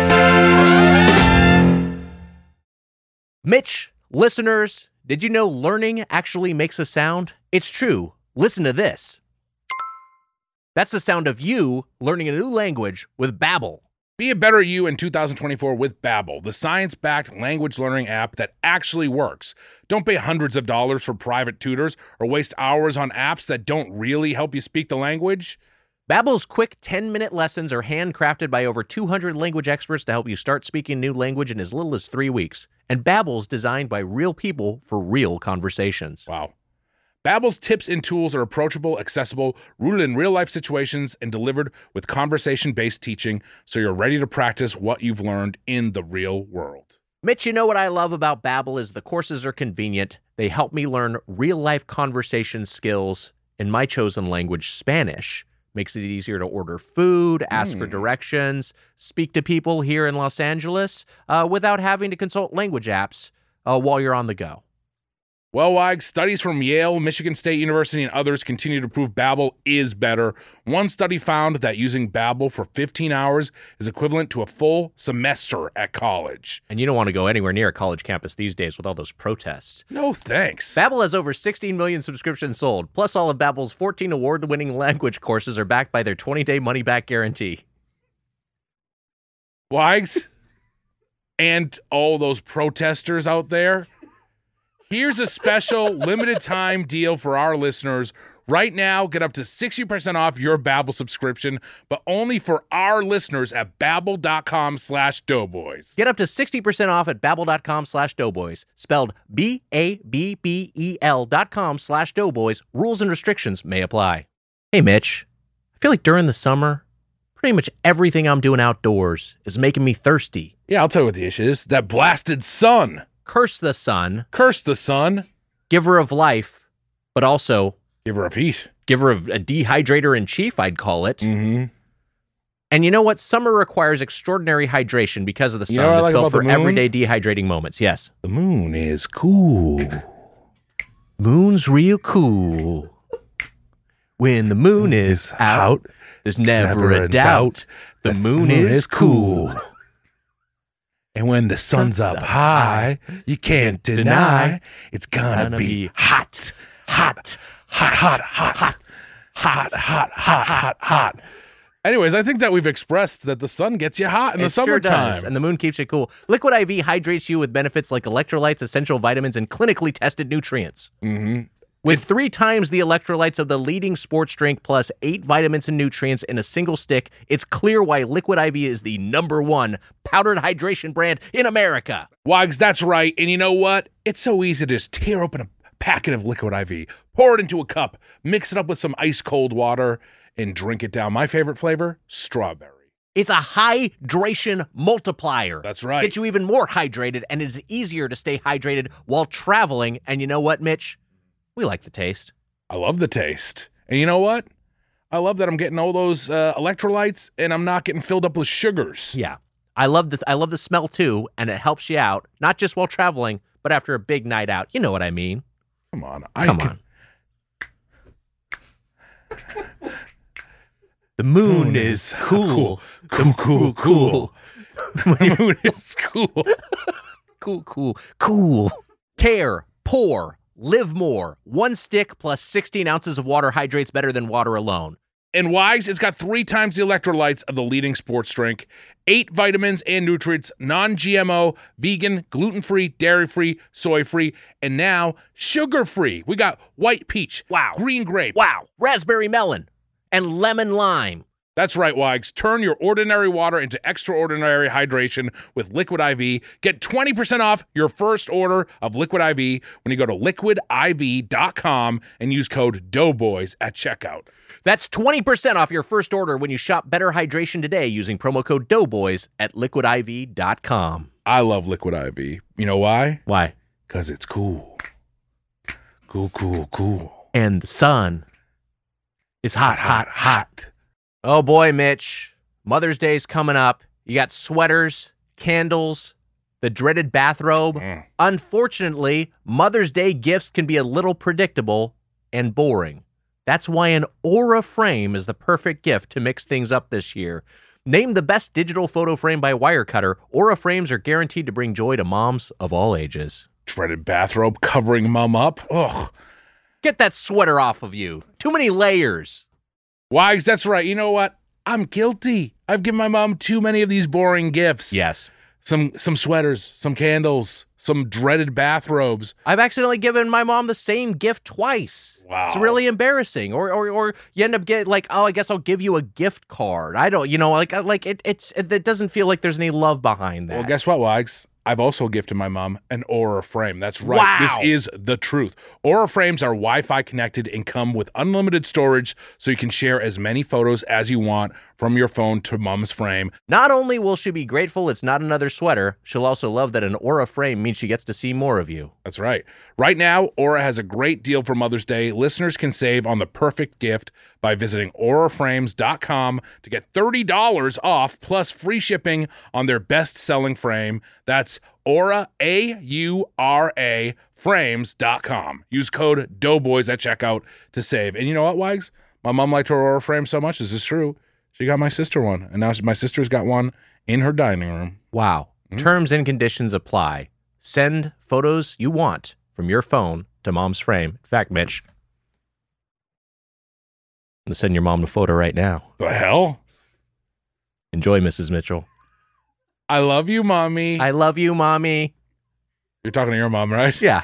Mitch, listeners, did you know learning actually makes a sound? It's true. Listen to this. That's the sound of you learning a new language with Babbel. Be a better you in two thousand twenty-four with Babbel, the science-backed language learning app that actually works. Don't pay hundreds of dollars for private tutors or waste hours on apps that don't really help you speak the language. Babbel's quick ten-minute lessons are handcrafted by over two hundred language experts to help you start speaking a new language in as little as three weeks. And Babbel's designed by real people for real conversations. Wow. Babbel's tips and tools are approachable, accessible, rooted in real-life situations, and delivered with conversation-based teaching, so you're ready to practice what you've learned in the real world. Mitch, you know what I love about Babbel is the courses are convenient. They help me learn real-life conversation skills in my chosen language, Spanish. Makes it easier to order food, ask mm. for directions, speak to people here in Los Angeles uh, without having to consult language apps uh, while you're on the go. Well, Wags, studies from Yale, Michigan State University, and others continue to prove Babbel is better. One study found that using Babbel for fifteen hours is equivalent to a full semester at college. And you don't want to go anywhere near a college campus these days with all those protests. No thanks. Babbel has over sixteen million subscriptions sold. Plus, all of Babbel's fourteen award-winning language courses are backed by their twenty-day money-back guarantee. Wags, and all those protesters out there, here's a special limited time deal for our listeners. Right now, get up to sixty percent off your Babbel subscription, but only for our listeners at babbel.com slash doughboys. Get up to sixty percent off at babbel.com slash doughboys. Spelled B A B B E L dot com slash doughboys. Rules and restrictions may apply. Hey, Mitch. I feel like during the summer, pretty much everything I'm doing outdoors is making me thirsty. Yeah, I'll tell you what the issue is. That blasted sun. Curse the sun. Curse the sun. Giver of life, but also Giver of heat. Giver of a dehydrator in chief, I'd call it. Mm-hmm. And you know what? Summer requires extraordinary hydration because of the sun You know what I that's like built about for the moon? everyday dehydrating moments. Yes. The moon is cool. Moon's real cool. When the moon is out, there's never, a doubt. The moon, is cool. And when the sun's up high, you can't deny it's gonna, Gonna be, be hot, hot, hot, hot, hot, hot, hot, hot, hot, hot, hot. Anyways, I think that we've expressed that the sun gets you hot in the It sure summertime. does, and the moon keeps you cool. Liquid I V hydrates you with benefits like electrolytes, essential vitamins, and clinically tested nutrients. Mm-hmm. With three times the electrolytes of the leading sports drink plus eight vitamins and nutrients in a single stick, it's clear why Liquid I V is the number one powdered hydration brand in America. Wags, that's right. And you know what? It's so easy to just tear open a packet of Liquid I V, pour it into a cup, mix it up with some ice cold water, and drink it down. My favorite flavor, strawberry. It's a hydration multiplier. That's right. Gets you even more hydrated, and it's easier to stay hydrated while traveling. And you know what, Mitch? We like the taste. I love the taste. And you know what? I love that I'm getting all those uh, electrolytes and I'm not getting filled up with sugars. Yeah. I love the I love the smell too, and it helps you out, not just while traveling, but after a big night out. You know what I mean. Come on. Come I on. The moon, Moon is is cool. cool, cool, cool. The moon is cool. Cool, cool, cool. Tear, pour, live more. One stick plus sixteen ounces of water hydrates better than water alone. And Wags, it's got three times the electrolytes of the leading sports drink, eight vitamins and nutrients, non-G M O, vegan, gluten-free, dairy-free, soy-free, and now sugar-free. We got white peach, Wow. green grape. Wow. Raspberry melon and lemon lime. That's right, Wags. Turn your ordinary water into extraordinary hydration with Liquid I V. Get twenty percent off your first order of Liquid I V when you go to liquid I V dot com and use code Doughboys at checkout. That's twenty percent off your first order when you shop Better Hydration today using promo code Doughboys at liquid I V dot com. I love Liquid I V. You know why? Why? Because it's cool. Cool, cool, cool. And the sun is hot, hot, hot. hot. Oh boy, Mitch. Mother's Day's coming up. You got sweaters, candles, the dreaded bathrobe. Mm. Unfortunately, Mother's Day gifts can be a little predictable and boring. That's why an Aura frame is the perfect gift to mix things up this year. Named the best digital photo frame by Wirecutter, Aura frames are guaranteed to bring joy to moms of all ages. Dreaded bathrobe covering mom up. Ugh. Get that sweater off of you. Too many layers. Wags, that's right. You know what? I'm guilty. I've given my mom too many of these boring gifts. Yes. Some some sweaters, some candles, some dreaded bathrobes. I've accidentally given my mom the same gift twice. Wow. It's really embarrassing. Or or or you end up getting like, oh, I guess I'll give you a gift card. I don't, you know, like like it it's it, it doesn't feel like there's any love behind that. Well, guess what, Wags? I've also gifted my mom an Aura frame. That's right. Wow. This is the truth. Aura frames are Wi-Fi connected and come with unlimited storage, so you can share as many photos as you want from your phone to mom's frame. Not only will she be grateful it's not another sweater, she'll also love that an Aura frame means she gets to see more of you. That's right. Right now, Aura has a great deal for Mother's Day. Listeners can save on the perfect gift by visiting aura frames dot com to get thirty dollars off plus free shipping on their best-selling frame. That's Aura, A U R A, frames dot com. Use code Doughboys at checkout to save. And you know what, Wags? My mom liked her Aura frame so much. This is true. She got my sister one, and now my sister's got one in her dining room. Wow. Mm-hmm. Terms and conditions apply. Send photos you want from your phone to mom's frame. In fact, Mitch, I'm going to send your mom a photo right now. The hell? Enjoy, Missus Mitchell. I love you, Mommy. I love you, Mommy. You're talking to your mom, right? Yeah.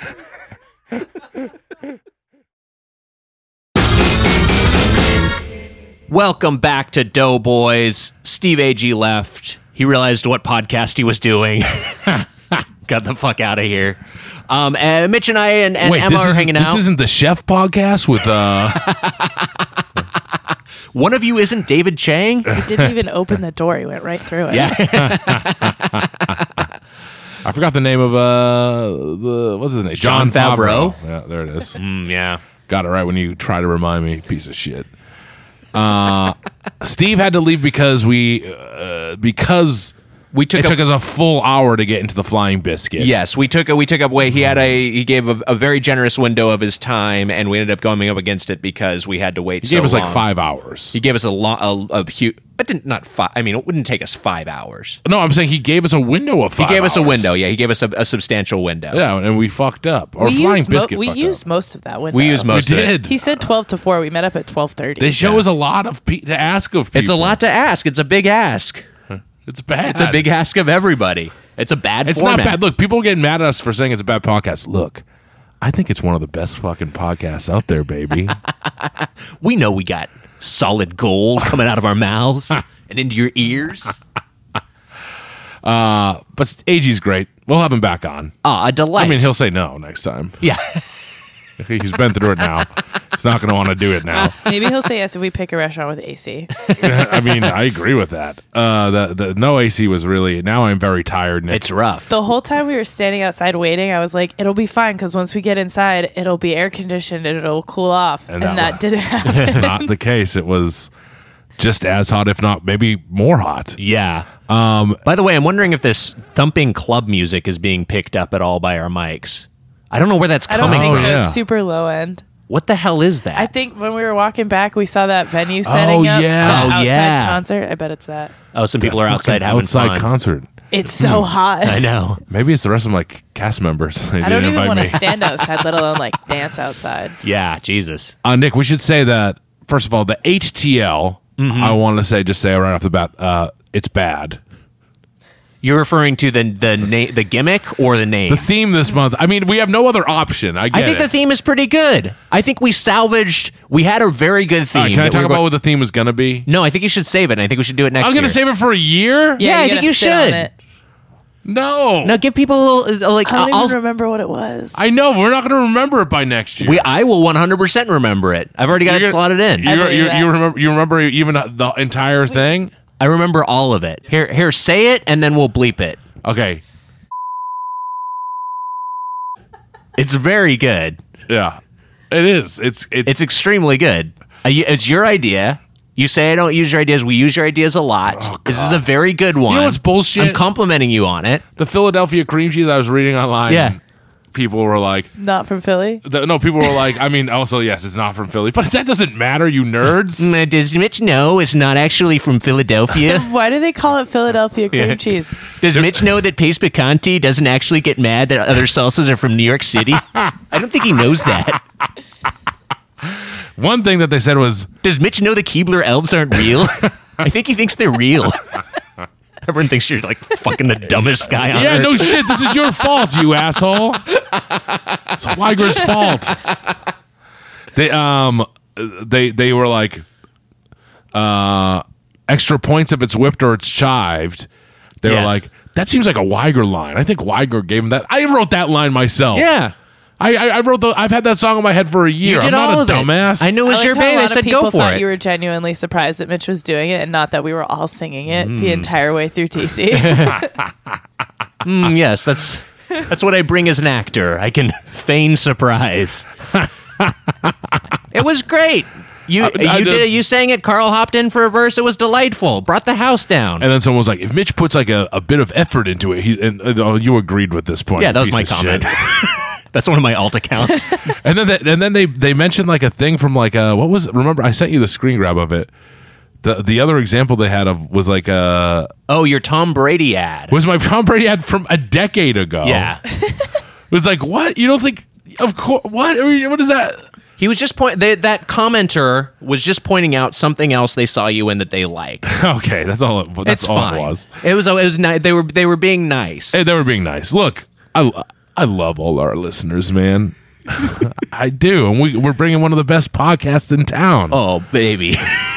Welcome back to Doughboys. Steve Agee left. He realized what podcast he was doing. Got the fuck out of here. Um, and Mitch and I and, and Wait, Emma this are isn't- hanging out. This isn't the chef podcast with uh. One of you isn't David Chang? He didn't even open the door. He went right through it. Yeah. I forgot the name of uh the what's his name? Jon Favreau. Yeah, there it is. Mm, yeah. Got it right when you try to remind me. Piece of shit. Uh, Steve had to leave because we uh, because We took it a- took us a full hour to get into the Flying Biscuit. Yes, we took a, we took up way. He had a he gave a, a very generous window of his time, and we ended up going up against it because we had to wait. he so gave us like long. five hours. He gave us a long, a, a huge, but didn't not five. I mean, it wouldn't take us five hours. No, I'm saying he gave us a window of He five gave us a hours. window. Yeah, he gave us a, a substantial window. Yeah, and we fucked up. Or We Flying used, mo- Biscuit we fucked used up. most of that window. we used most We of it. did. He said twelve to four. We met up at twelve thirty. They show us a lot of pe- to ask of people. It's a lot to ask. It's a big ask. It's bad. It's a big ask of everybody. It's a bad. It's format. not bad. Look, people are getting mad at us for saying it's a bad podcast. Look, I think it's one of the best fucking podcasts out there, baby. We know we got solid gold coming out of our mouths and into your ears. Uh, but A G's great. We'll have him back on. Ah, a delight. I mean, he'll say no next time. yeah. He's been through it now. He's not going to want to do it now. Maybe he'll say yes if we pick a restaurant with A C. I mean, I agree with that. Uh, the the no A C was really. Now I'm very tired. Nick. It's rough. The whole time we were standing outside waiting, I was like, it'll be fine because once we get inside, it'll be air conditioned and it'll cool off. And And, that that, wa- didn't It's happen. not the case. It was just as hot, if not maybe more hot. Yeah. Um, By the way, I'm wondering if this thumping club music is being picked up at all by our mics. I don't know where that's I don't coming think from. so. yeah. It's super low end. What the hell is that? I think when we were walking back, we saw that venue setting Oh, up. yeah. that Oh, outside yeah. concert. I bet it's that. oh, some people are fucking outside having outside fun. concert. It's so hot. I know. Maybe it's the rest of my cast members. They I didn't don't even invite want to me. stand outside, let alone like dance outside. Yeah, Jesus. Uh, Nick, we should say that first of all, the H T L. Mm-hmm. I want to say, just say right off the bat, uh, it's bad. You're referring to the the na- the gimmick or the name? The theme this month. I mean, we have no other option. I get I think it. the theme is pretty good. I think we salvaged. We had a very good theme. All right, can I that talk we were about go- what the theme was going to be? No, I think you should save it. I think we should do it next I was going year. to save it for a year. Yeah, I you think gotta you sit on should. it. No, Now give people a little uh, like I don't I'll, even remember what it was. I know we're not going to remember it by next year. we I will one hundred percent remember it. I've already got You're it gonna- slotted in. I You, believe you, that. you remember? You remember even the entire thing? I remember all of it. Here, here, say it, and then we'll bleep it. Okay. It's very good. Yeah, it is. It's it's, It's extremely good. Uh, you- It's your idea. You say I don't use your ideas. We use your ideas a lot. This is a very good one. Oh, know what's bullshit? I'm complimenting you on it. the Philadelphia cream cheese I was reading online. Yeah. People were like, Not from Philly. the, no, people were like, I mean, also, yes, it's not from Philly, but that doesn't matter, you nerds. Mm, Does Mitch know it's not actually from Philadelphia? Why do they call it Philadelphia cream cheese? Does Mitch know that Pace Picante doesn't actually get mad that other salsas are from New York City? I don't think he knows that. One thing that they said was, Does Mitch know the Keebler elves aren't real? I think he thinks they're real. Everyone thinks you're like fucking the dumbest guy on yeah, earth. no shit, this is your fault, you asshole. It's Weiger's fault. They um they they were like uh extra points if it's whipped or it's chived. They Yes. were like That seems like a Weiger line. I think Weiger gave him that. I wrote that line myself. Yeah. I, I, I wrote the. I've had that song in my head for a year. You did I'm not all a of it. dumbass. I knew it was I your like how baby. a I lot said of people go for thought it. you were genuinely surprised that Mitch was doing it, and not that we were all singing it the entire way through T C. Mm, yes, that's that's what I bring as an actor. I can feign surprise. It was great. You I- I you did- did it. You sang it. Carl hopped in for a verse. It was delightful. Brought the house down. And then someone was like, "If Mitch puts like a, a bit of effort into it, he's." And uh, oh, you agreed with this point. Yeah, that was piece my of comment. shit. That's one of my alt accounts. And then, they, and then they they mentioned like a thing from like uh what was it? Remember I sent you the screen grab of it. The the other example they had of was like uh Oh, your Tom Brady ad. was my Tom Brady ad from a decade ago. Yeah. It was like, what? You don't think? Of course. What? I mean, what is that? He was just point. They, that commenter was just pointing out something else they saw you in that they liked. Okay, that's all. It, that's It's all fine. it was. It was. It was nice. They were. They were being nice. Hey, they were being nice. Look, I I love all our listeners, man. I do, and we we're bringing one of the best podcasts in town. Oh, baby.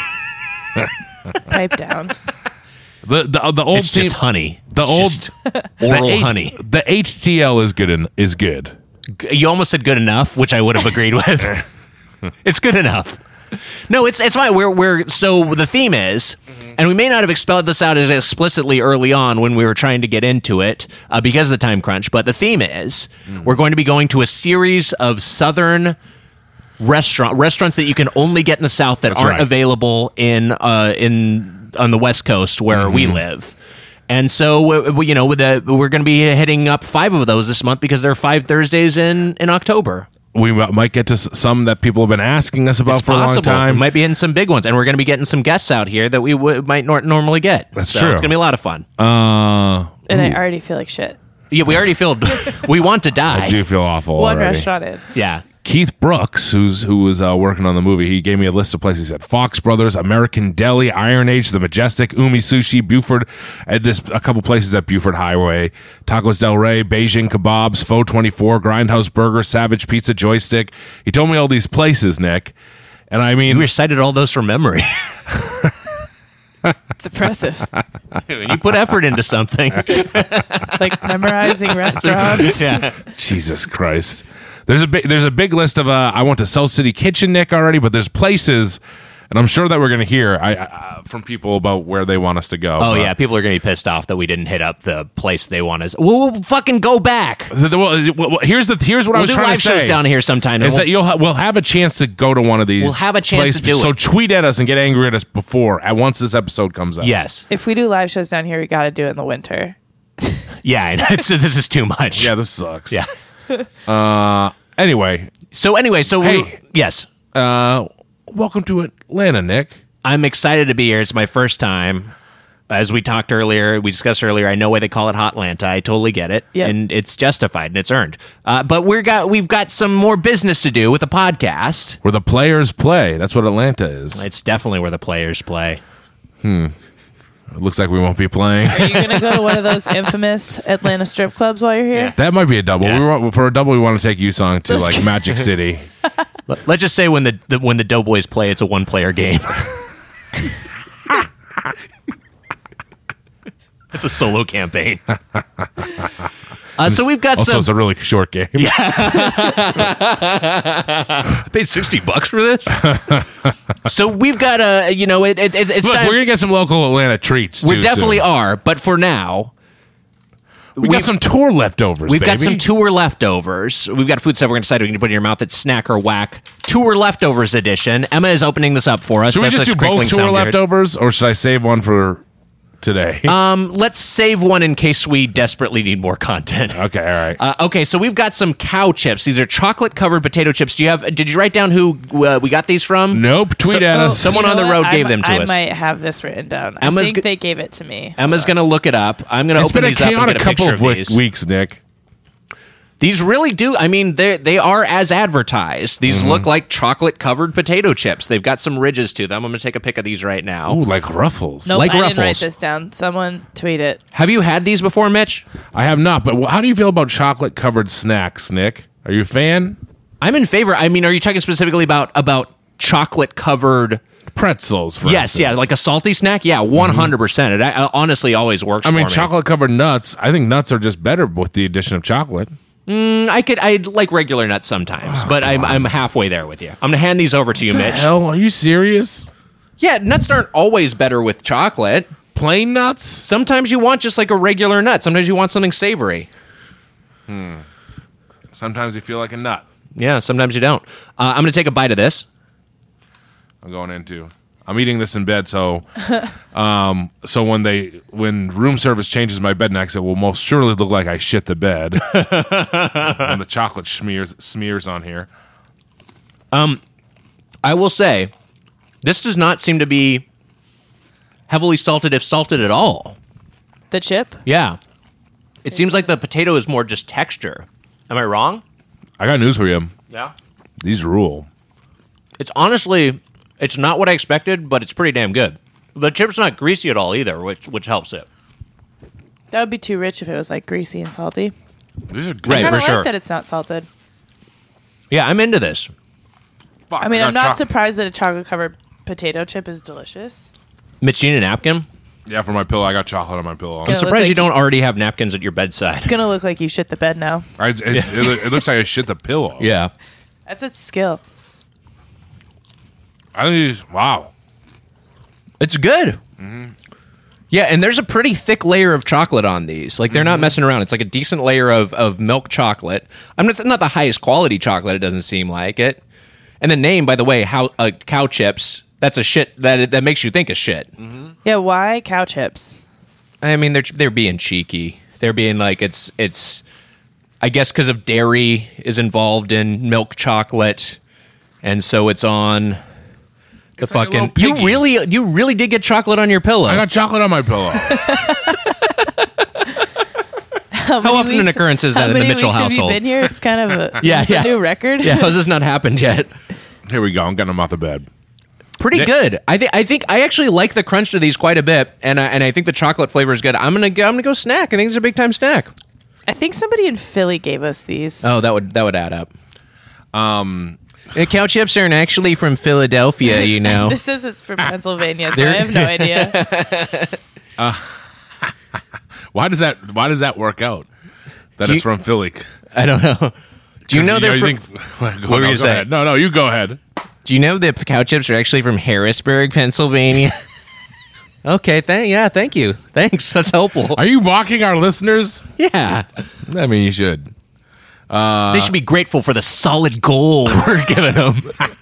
Pipe down. The the the old It's team, just honey. the It's old just the oral H- honey. The H T L is good. In, is good. You almost said good enough, which I would have agreed with. It's good enough. No, it's it's fine. We're we're so the theme is, and we may not have expelled this out as explicitly early on when we were trying to get into it uh, because of the time crunch. But the theme is we're going to be going to a series of southern restaurant restaurants that you can only get in the South that That's aren't right. available in uh, in on the West Coast where we live. And so, we, we- you know, with the, we're going to be hitting up five of those this month because there are five Thursdays in, in October. We m- might get to s- some that people have been asking us about It's for a long possible. time. We might be hitting some big ones, and we're going to be getting some guests out here that we w- might nor- normally get. That's so true. It's going to be a lot of fun. uh, And I already feel like shit. Yeah, we already feel we want to die. I do feel awful. One already. restaurant in. Yeah. Keith Brooks, who's who was uh, working on the movie, he gave me a list of places. He said Fox Brothers, American Deli, Iron Age, The Majestic, Umi Sushi, Buford, and this a couple places at Buford Highway, Tacos Del Rey, Beijing Kebabs, Faux twenty-four, Grindhouse Burger, Savage Pizza, Joystick. He told me all these places, Nick, and I mean, We recited all those from memory. It's impressive. You put effort into something. It's like memorizing restaurants. Yeah. Jesus Christ. There's a big there's a big list of uh, I went to South City Kitchen, Nick, already, but there's places, and I'm sure that we're going to hear I, uh, from people about where they want us to go. Oh, but- yeah. People are going to be pissed off that we didn't hit up the place they want us. We'll, we'll fucking go back. So the- well, well, here's the here's what I We'll was do trying live to say. shows down here sometime. Is and that you'll ha- we'll have a chance to go to one of these. We'll have a chance to places. do So it. tweet at us and get angry at us before at once this episode comes out. Yes. If we do live shows down here, we got to do it in the winter. Yeah. I know. It's, this is too much. Yeah, this sucks. Yeah. Uh. Anyway, So anyway, so Hey. we're- yes, uh, welcome to Atlanta, Nick. I'm excited to be here. It's my first time. As we talked earlier, we discussed earlier. I know why they call it Hotlanta. I totally get it, Yep. and it's justified and it's earned. Uh, but we're got we've got some more business to do with the podcast. Where the players play. That's what Atlanta is. It's definitely where the players play. It looks like we won't be playing. Are you going to go to one of those infamous Atlanta strip clubs while you're here? That might be a double. Yeah. We want, for a double, we want to take you song to Let's- like Magic City. Let, let's just say when the, the when the Doughboys play, it's a one player game. It's a solo campaign. Uh, so we've got Also, some. it's a really short game. I paid sixty bucks for this. So we've got a, you know, it, it, it's Look, time. we're gonna get some local Atlanta treats. We too definitely soon. are, but for now, We we've- got some tour leftovers. we've got baby. some tour leftovers. We've got food stuff we're going to decide we can put in your mouth. It's snack or whack. Tour leftovers edition. Emma is opening this up for us. Should we That's just do such both crinkling tour sound here. leftovers, or should I save one for today? Um, let's save one in case we desperately need more content. okay, all right. Uh, okay, so we've got some cow chips. These are chocolate covered potato chips. Do you have? Did you write down who uh, we got these from? nope. Tweet so- at oh, us. someone You know on the what? road gave I'm- them to I us. might have this written down. Emma's I think g- they gave it to me. Emma's going to look it up. I'm going to It's open been a these up and chaotic get a couple picture of of we- these. weeks, Nick. These really do. I mean, they they are as advertised. These Mm-hmm. look like chocolate covered potato chips. They've got some ridges to them. I'm going to take a pic of these right now. Ooh, like Ruffles. Nope, like I didn't write Ruffles. this down. Someone tweet it. Have you had these before, Mitch? I have not. But wh- how do you feel about chocolate covered snacks, Nick? Are you a fan? I'm in favor. I mean, are you talking specifically about about chocolate covered Pretzels, for yes, yeah, instance. like a salty snack. Yeah, one hundred percent. It uh, honestly always works. I mean, for me. chocolate covered nuts. I think nuts are just better with the addition of chocolate. Mm, I could, I like regular nuts sometimes, Oh, but I'm I'm halfway there with you. I'm gonna hand these over to you, Mitch. Hell, are you serious? Yeah, nuts aren't always better with chocolate. Plain nuts? Sometimes you want just like a regular nut. Sometimes you want something savory. Sometimes you feel like a nut. Yeah, sometimes you don't. Uh, I'm gonna take a bite of this. I'm going into. I'm eating this in bed, so um, so when they when room service changes my bed next, it will most surely look like I shit the bed. And the chocolate smears smears on here. I will say, this does not seem to be heavily salted, if salted at all. The chip? Yeah, it seems like the potato is more just texture. Am I wrong? I got news for you. Yeah. These rule. It's honestly, it's not what I expected, but it's pretty damn good. The chip's not greasy at all either, which which helps it. That would be too rich if it was like greasy and salty. These are good. Right, I kind for of sure. like that it's not salted. Yeah, I'm into this. Fuck, I mean, got I'm not choc- surprised that a chocolate covered potato chip is delicious. Mitch, you need a napkin? Yeah, for my pillow, I got chocolate on my pillow. I'm gonna look surprised like you don't already have napkins at your bedside. It's gonna look like you shit the bed now. I, it, it, it looks like I shit the pillow. Yeah. That's a skill. I think. Wow. It's good. Yeah, and there's a pretty thick layer of chocolate on these. Like, they're not messing around. It's like a decent layer of, of milk chocolate. I'm not, not the highest quality chocolate, it doesn't seem like it. And the name, by the way, how uh, cow chips, that's a shit that that makes you think of shit. Yeah, why cow chips? I mean, they're they're being cheeky. They're being like it's it's. I guess because of dairy is involved in milk chocolate, and so it's on the It's like a fucking. little You piggy. really you really did get chocolate on your pillow. I got chocolate on my pillow. How, How often an occurrence is that how in the many Mitchell weeks household? Have you been here? It's kind of a, Yeah, it's yeah. a new record. Yeah, how's this not happened yet? Here we go. I'm getting them out the bed. Pretty Nick- good. I think I think I actually like the crunch to these quite a bit, and I, and I think the chocolate flavor is good. I'm gonna go, I'm gonna go snack. I think it's a big time snack. I think somebody in Philly gave us these. Oh, that would that would add up. Um, the cow chips aren't actually from Philadelphia, you know. This is it's from Pennsylvania, so I They're- have no idea. Why does that? Why does that work out? That Do it's you- from Philly. I don't know. Do you know they're from? think, go, were no, you go gonna say? ahead. No, no, you go ahead. Do you know the cow chips are actually from Harrisburg, Pennsylvania? Okay, thank yeah, thank you. Thanks. That's helpful. Are you mocking our listeners? Yeah. I mean, you should. They should be grateful for the solid gold we're giving them.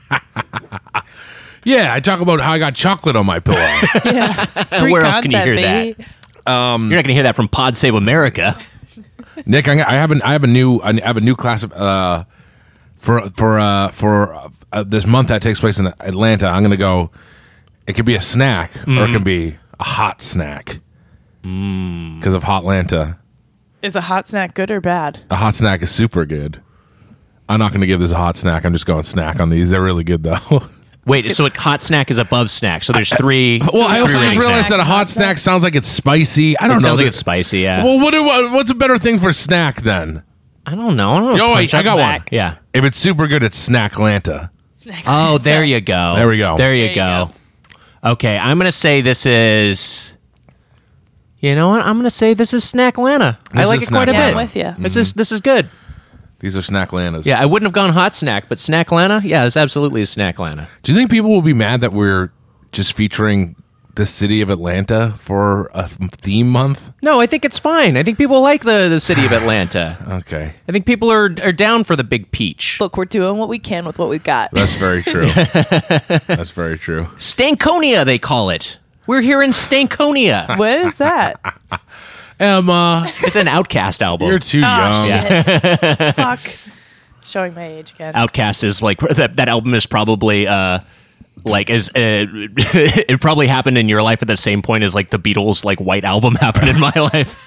Yeah, I talk about how I got chocolate on my pillow. Yeah. Free Where else can you content, hear baby. that? You're not going to hear that from Pod Save America. Nick, I, I have an, I have a new I have a new class of uh, for for uh, for uh, this month that takes place in Atlanta. I'm going to go. It could be a snack or it can be a hot snack because of Hotlanta. Is a hot snack good or bad? A hot snack is super good. I'm not going to give this a hot snack. I'm just going snack on these. They're really good though. Wait, so a hot snack is above snack. So there's three. Well, I also three just rating realized snacks. that a hot snack sounds like it's spicy. I don't It know. sounds like it's spicy, yeah. Well, what, do- what's a better thing for snack then? I don't know. I don't know. Yo, Punch wait, I up got back. one. Yeah. If it's super good, it's Snacklanta. Oh, there you go. There we go. There you There you go. Okay, I'm going to say this is. You know what? I'm going to say this is Snacklanta. I This like is it quite a Snacklanta. Yeah, bit. I'm with you. It's just, this is good. These are Snacklantas. Yeah, I wouldn't have gone hot snack, but Snacklanta? Yeah, it's absolutely a Snacklanta. Do you think people will be mad that we're just featuring the city of Atlanta for a theme month? No, I think it's fine. I think people like the, the city of Atlanta. Okay. I think people are are down for the big peach. Look, we're doing what we can with what we've got. That's very true. That's very true. Stankonia, they call it. We're here in Stankonia. What is that? Emma, It's an Outcast album. you're too young. Oh, shit. Fuck. Showing my age again. Outcast is like that. That album is probably uh, like as uh, it probably happened in your life at the same point as like the Beatles' like White Album happened in my life.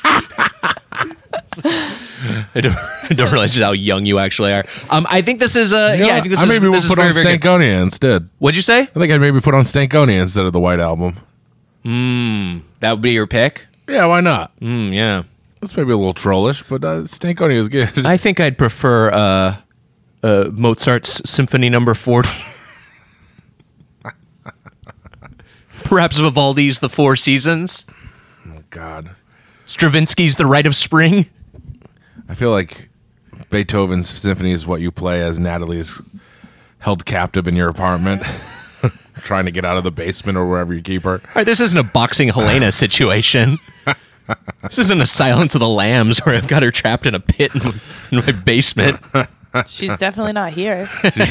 I don't, I don't realize how young you actually are. Um, I think this is uh, You know, yeah. I think this I is. maybe this we'll is put on very, very good. Stankonia instead. What'd you say? I think I'd maybe put on Stankonia instead of the White Album. That would be your pick. Yeah, why not? Mm, yeah. It's maybe a little trollish, but uh, Stankonia is good. I think I'd prefer uh, uh, Mozart's Symphony Number Forty. Perhaps Vivaldi's The Four Seasons. Oh, God. Stravinsky's The Rite of Spring. I feel like Beethoven's symphony is what you play as Natalie's held captive in your apartment, trying to get out of the basement or wherever you keep her. All right, this isn't a boxing Helena situation. This isn't a Silence of the Lambs where I've got her trapped in a pit in, in my basement. She's definitely not here.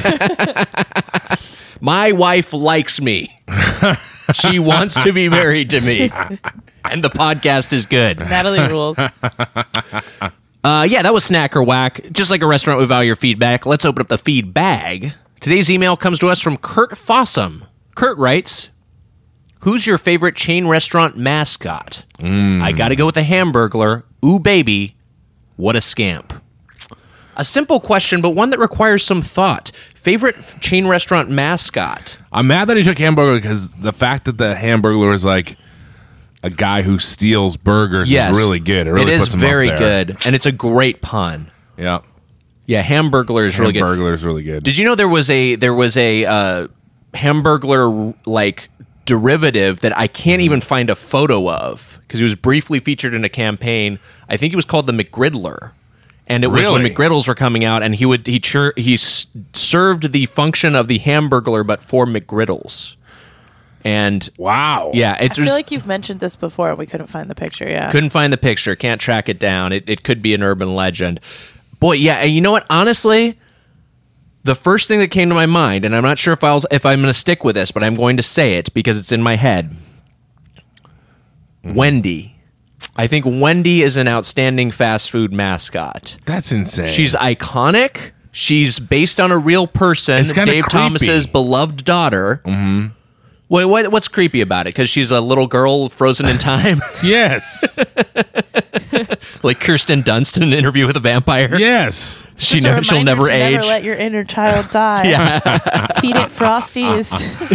My wife likes me. She wants to be married to me. And the podcast is good. Natalie rules. Uh, yeah, that was Snack or Whack. Just like a restaurant, we value your feedback. Let's open up the feed bag. Today's email comes to us from Kurt Fossum. Kurt writes, who's your favorite chain restaurant mascot? Mm. I gotta go with the Hamburglar. Ooh, baby. What a scamp. A simple question, but one that requires some thought. Favorite f- chain restaurant mascot? I'm mad that he took Hamburglar because the fact that the Hamburglar is like a guy who steals burgers Yes. is really good. It really it puts is him very up there. good, and it's a great pun. Yeah. Yeah, Hamburglar is really good. Hamburglar is really good. Did you know there was a there was a uh, Hamburglar like derivative that I can't even find a photo of because he was briefly featured in a campaign. I think he was called the McGriddler. And it was when Really? McGriddles were coming out, and he would he chur- he s- served the function of the Hamburglar, but for McGriddles. And Wow. yeah, I it's feel just, like you've mentioned this before and we couldn't find the picture. Yeah. couldn't find the picture, can't track it down. It it could be an urban legend. Boy, yeah, and you know what? Honestly, the first thing that came to my mind, and I'm not sure if I'll if I'm going to stick with this, but I'm going to say it because it's in my head. Mm-hmm. Wendy. I think Wendy is an outstanding fast food mascot. That's insane. She's iconic. She's based on a real person, It's kinda Dave creepy. Thomas's beloved daughter. Mm-hmm. Wait, what, what's creepy about it? Because she's a little girl frozen in time, Yes. like Kirsten Dunst in an interview with a vampire. Yes. she Just a never, she'll reminder never to age. Never let your inner child die. Feed it Frosties.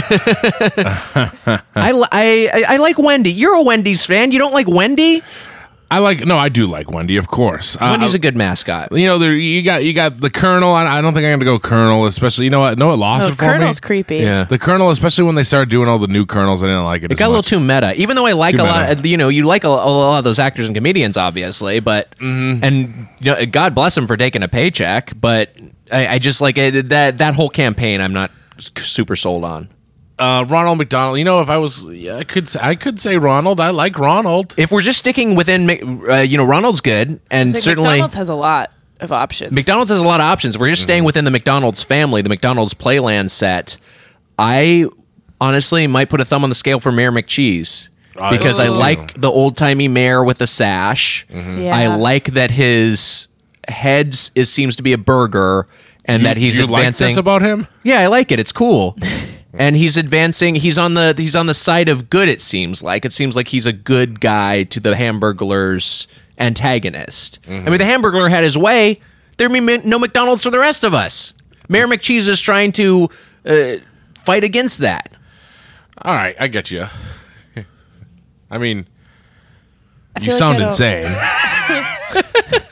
I, li- I, I I like Wendy. You're a Wendy's fan. You don't like Wendy? I like no, I do like Wendy, of course. Uh, Wendy's a good mascot. you know, there you got you got the Colonel. I, I don't think I'm gonna go Colonel, especially you know what? No, it lost Oh, it for Colonel's me. creepy. Yeah. The Colonel, especially when they started doing all the new Colonels, I didn't like it. It got a little too meta, even though I like Too a lot. meta. Of, you know, you like a, a lot of those actors and comedians, obviously, but Mm-hmm. and you know, God bless them for taking a paycheck. But I, I just like it, that that whole campaign. I'm not super sold on. uh, Ronald McDonald. You know, if I was, yeah, I could I could say Ronald. I like Ronald. If we're just sticking within, Mc- uh, you know, Ronald's good, and It's like certainly McDonald's has a lot of options. McDonald's has a lot of options. If we're just Mm-hmm. staying within the McDonald's family, the McDonald's Playland set. I honestly might put a thumb on the scale for Mayor McCheese I because I do. like the old timey mayor with the sash. Yeah. I like that his head s- is seems to be a burger, and that he's you like advancing. this about him? Yeah, I like it. It's cool. And he's advancing. He's on the he's on the side of good. It seems like it seems like he's a good guy to the Hamburglar's antagonist. I mean, the Hamburglar had his way. There'd be no McDonald's for the rest of us. Mayor McCheese is trying to uh, fight against that. All right, I get you. I mean, I you feel like sound I don't- insane.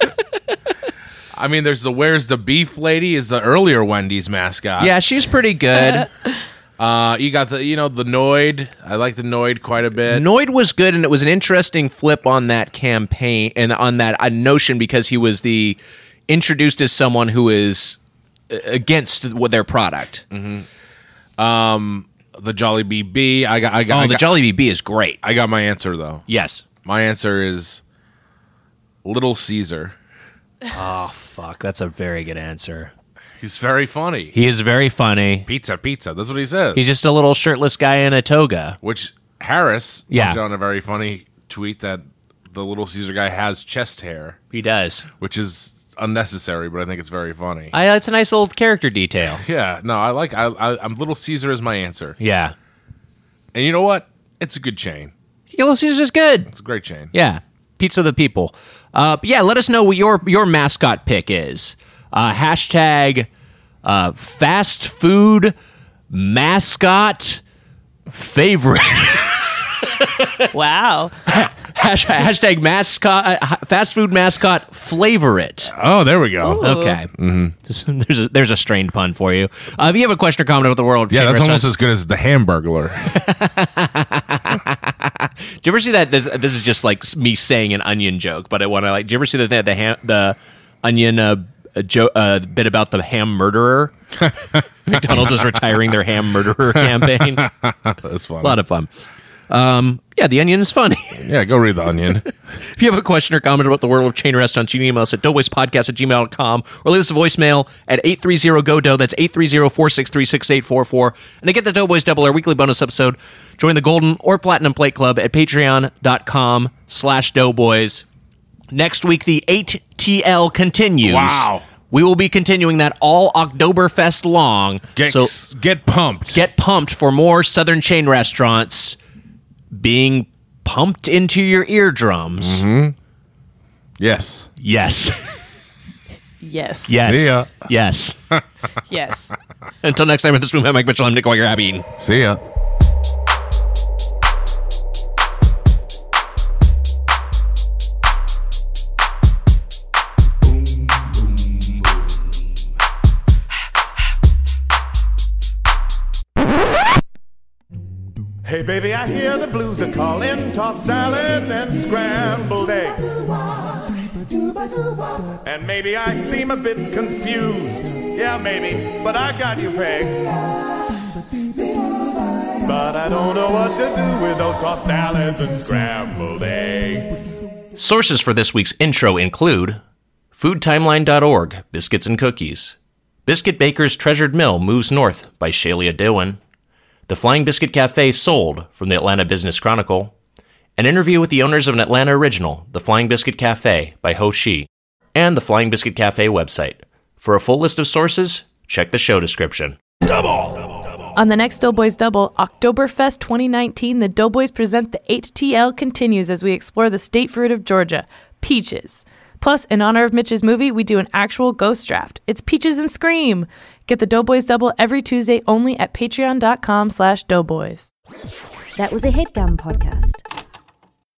I mean, there's the Where's the Beef lady is the earlier Wendy's mascot. Yeah, she's pretty good. Uh, you got the you know the Noid. I like the Noid quite a bit. Noid was good, and it was an interesting flip on that campaign and on that uh, notion because he was the introduced as someone who is uh, against what their product. The Jolly B B. I got I got Oh, I the got, Jolly B B is great. I got my answer though. Yes. My answer is Little Caesar. Oh, fuck. That's a very good answer. He's very funny. He is very funny. Pizza, pizza. That's what he says. He's just a little shirtless guy in a toga. Which Harris Yeah. put on a very funny tweet that the Little Caesar guy has chest hair, He does. which is unnecessary, but I think it's very funny. I, it's a nice little character detail. yeah, no, I like. I, I, I'm Little Caesar is my answer, Yeah. and you know what? It's a good chain. Little Caesar's is good. It's a great chain. Yeah. Pizza the people. Uh, but yeah, let us know what your, your mascot pick is. Uh, hashtag uh, fast food mascot favorite. Wow. Hash, hashtag mascot, uh, fast food mascot, flavor it. Oh, there we go. Ooh. Okay. Mm-hmm. There's a, there's a strained pun for you. Uh, if you have a question or comment about the world, Yeah, chain that's almost restaurants- as good as the Hamburglar. Do you ever see that? This, this is just like me saying an onion joke, but I want to like. Do you ever see the the ham, the onion uh, jo- uh, bit about the ham murderer? McDonald's is retiring their ham murderer campaign. That's funny. A lot of fun. Um, yeah, the Onion is funny. Yeah, go read the Onion. If you have a question or comment about the world of chain restaurants, you can email us at doughboyspodcast at gmail dot com or leave us a voicemail at eight three zero go dough. That's eight three zero, four six three, six eight four four. And to get the Doughboys Double, our weekly bonus episode, join the Golden or Platinum Plate Club at patreon.com slash doughboys. Next week, the eight T L continues. Wow. We will be continuing that all Oktoberfest long. Get, so get pumped. get pumped for more Southern chain restaurants being pumped into your eardrums. Mm-hmm. Yes. Yes. Yes. Yes. See ya. Yes. Yes. Until next time in this room, I'm Mike Mitchell. I'm Nick While you're happy. See ya. Hey baby, I hear the blues are calling, tossed salads and scrambled eggs. And maybe I seem a bit confused. Yeah, maybe, but I got you pegged. But I don't know what to do with those tossed salads and scrambled eggs. Sources for this week's intro include food timeline dot org, Biscuits and Cookies, Biscuit Baker's Treasured Mill Moves North by Shalia Dillon, The Flying Biscuit Cafe Sold from the Atlanta Business Chronicle, an interview with the owners of an Atlanta original, The Flying Biscuit Cafe by Ho Shi, and the Flying Biscuit Cafe website. For a full list of sources, check the show description. On the next Doughboys Double, Oktoberfest twenty nineteen, the Doughboys present the eight T L continues as we explore the state fruit of Georgia, peaches. Plus, in honor of Mitch's movie, we do an actual ghost draft. It's Peaches and Scream. Get the Doughboys Double every Tuesday only at patreon.com slash doughboys. That was a HeadGum podcast.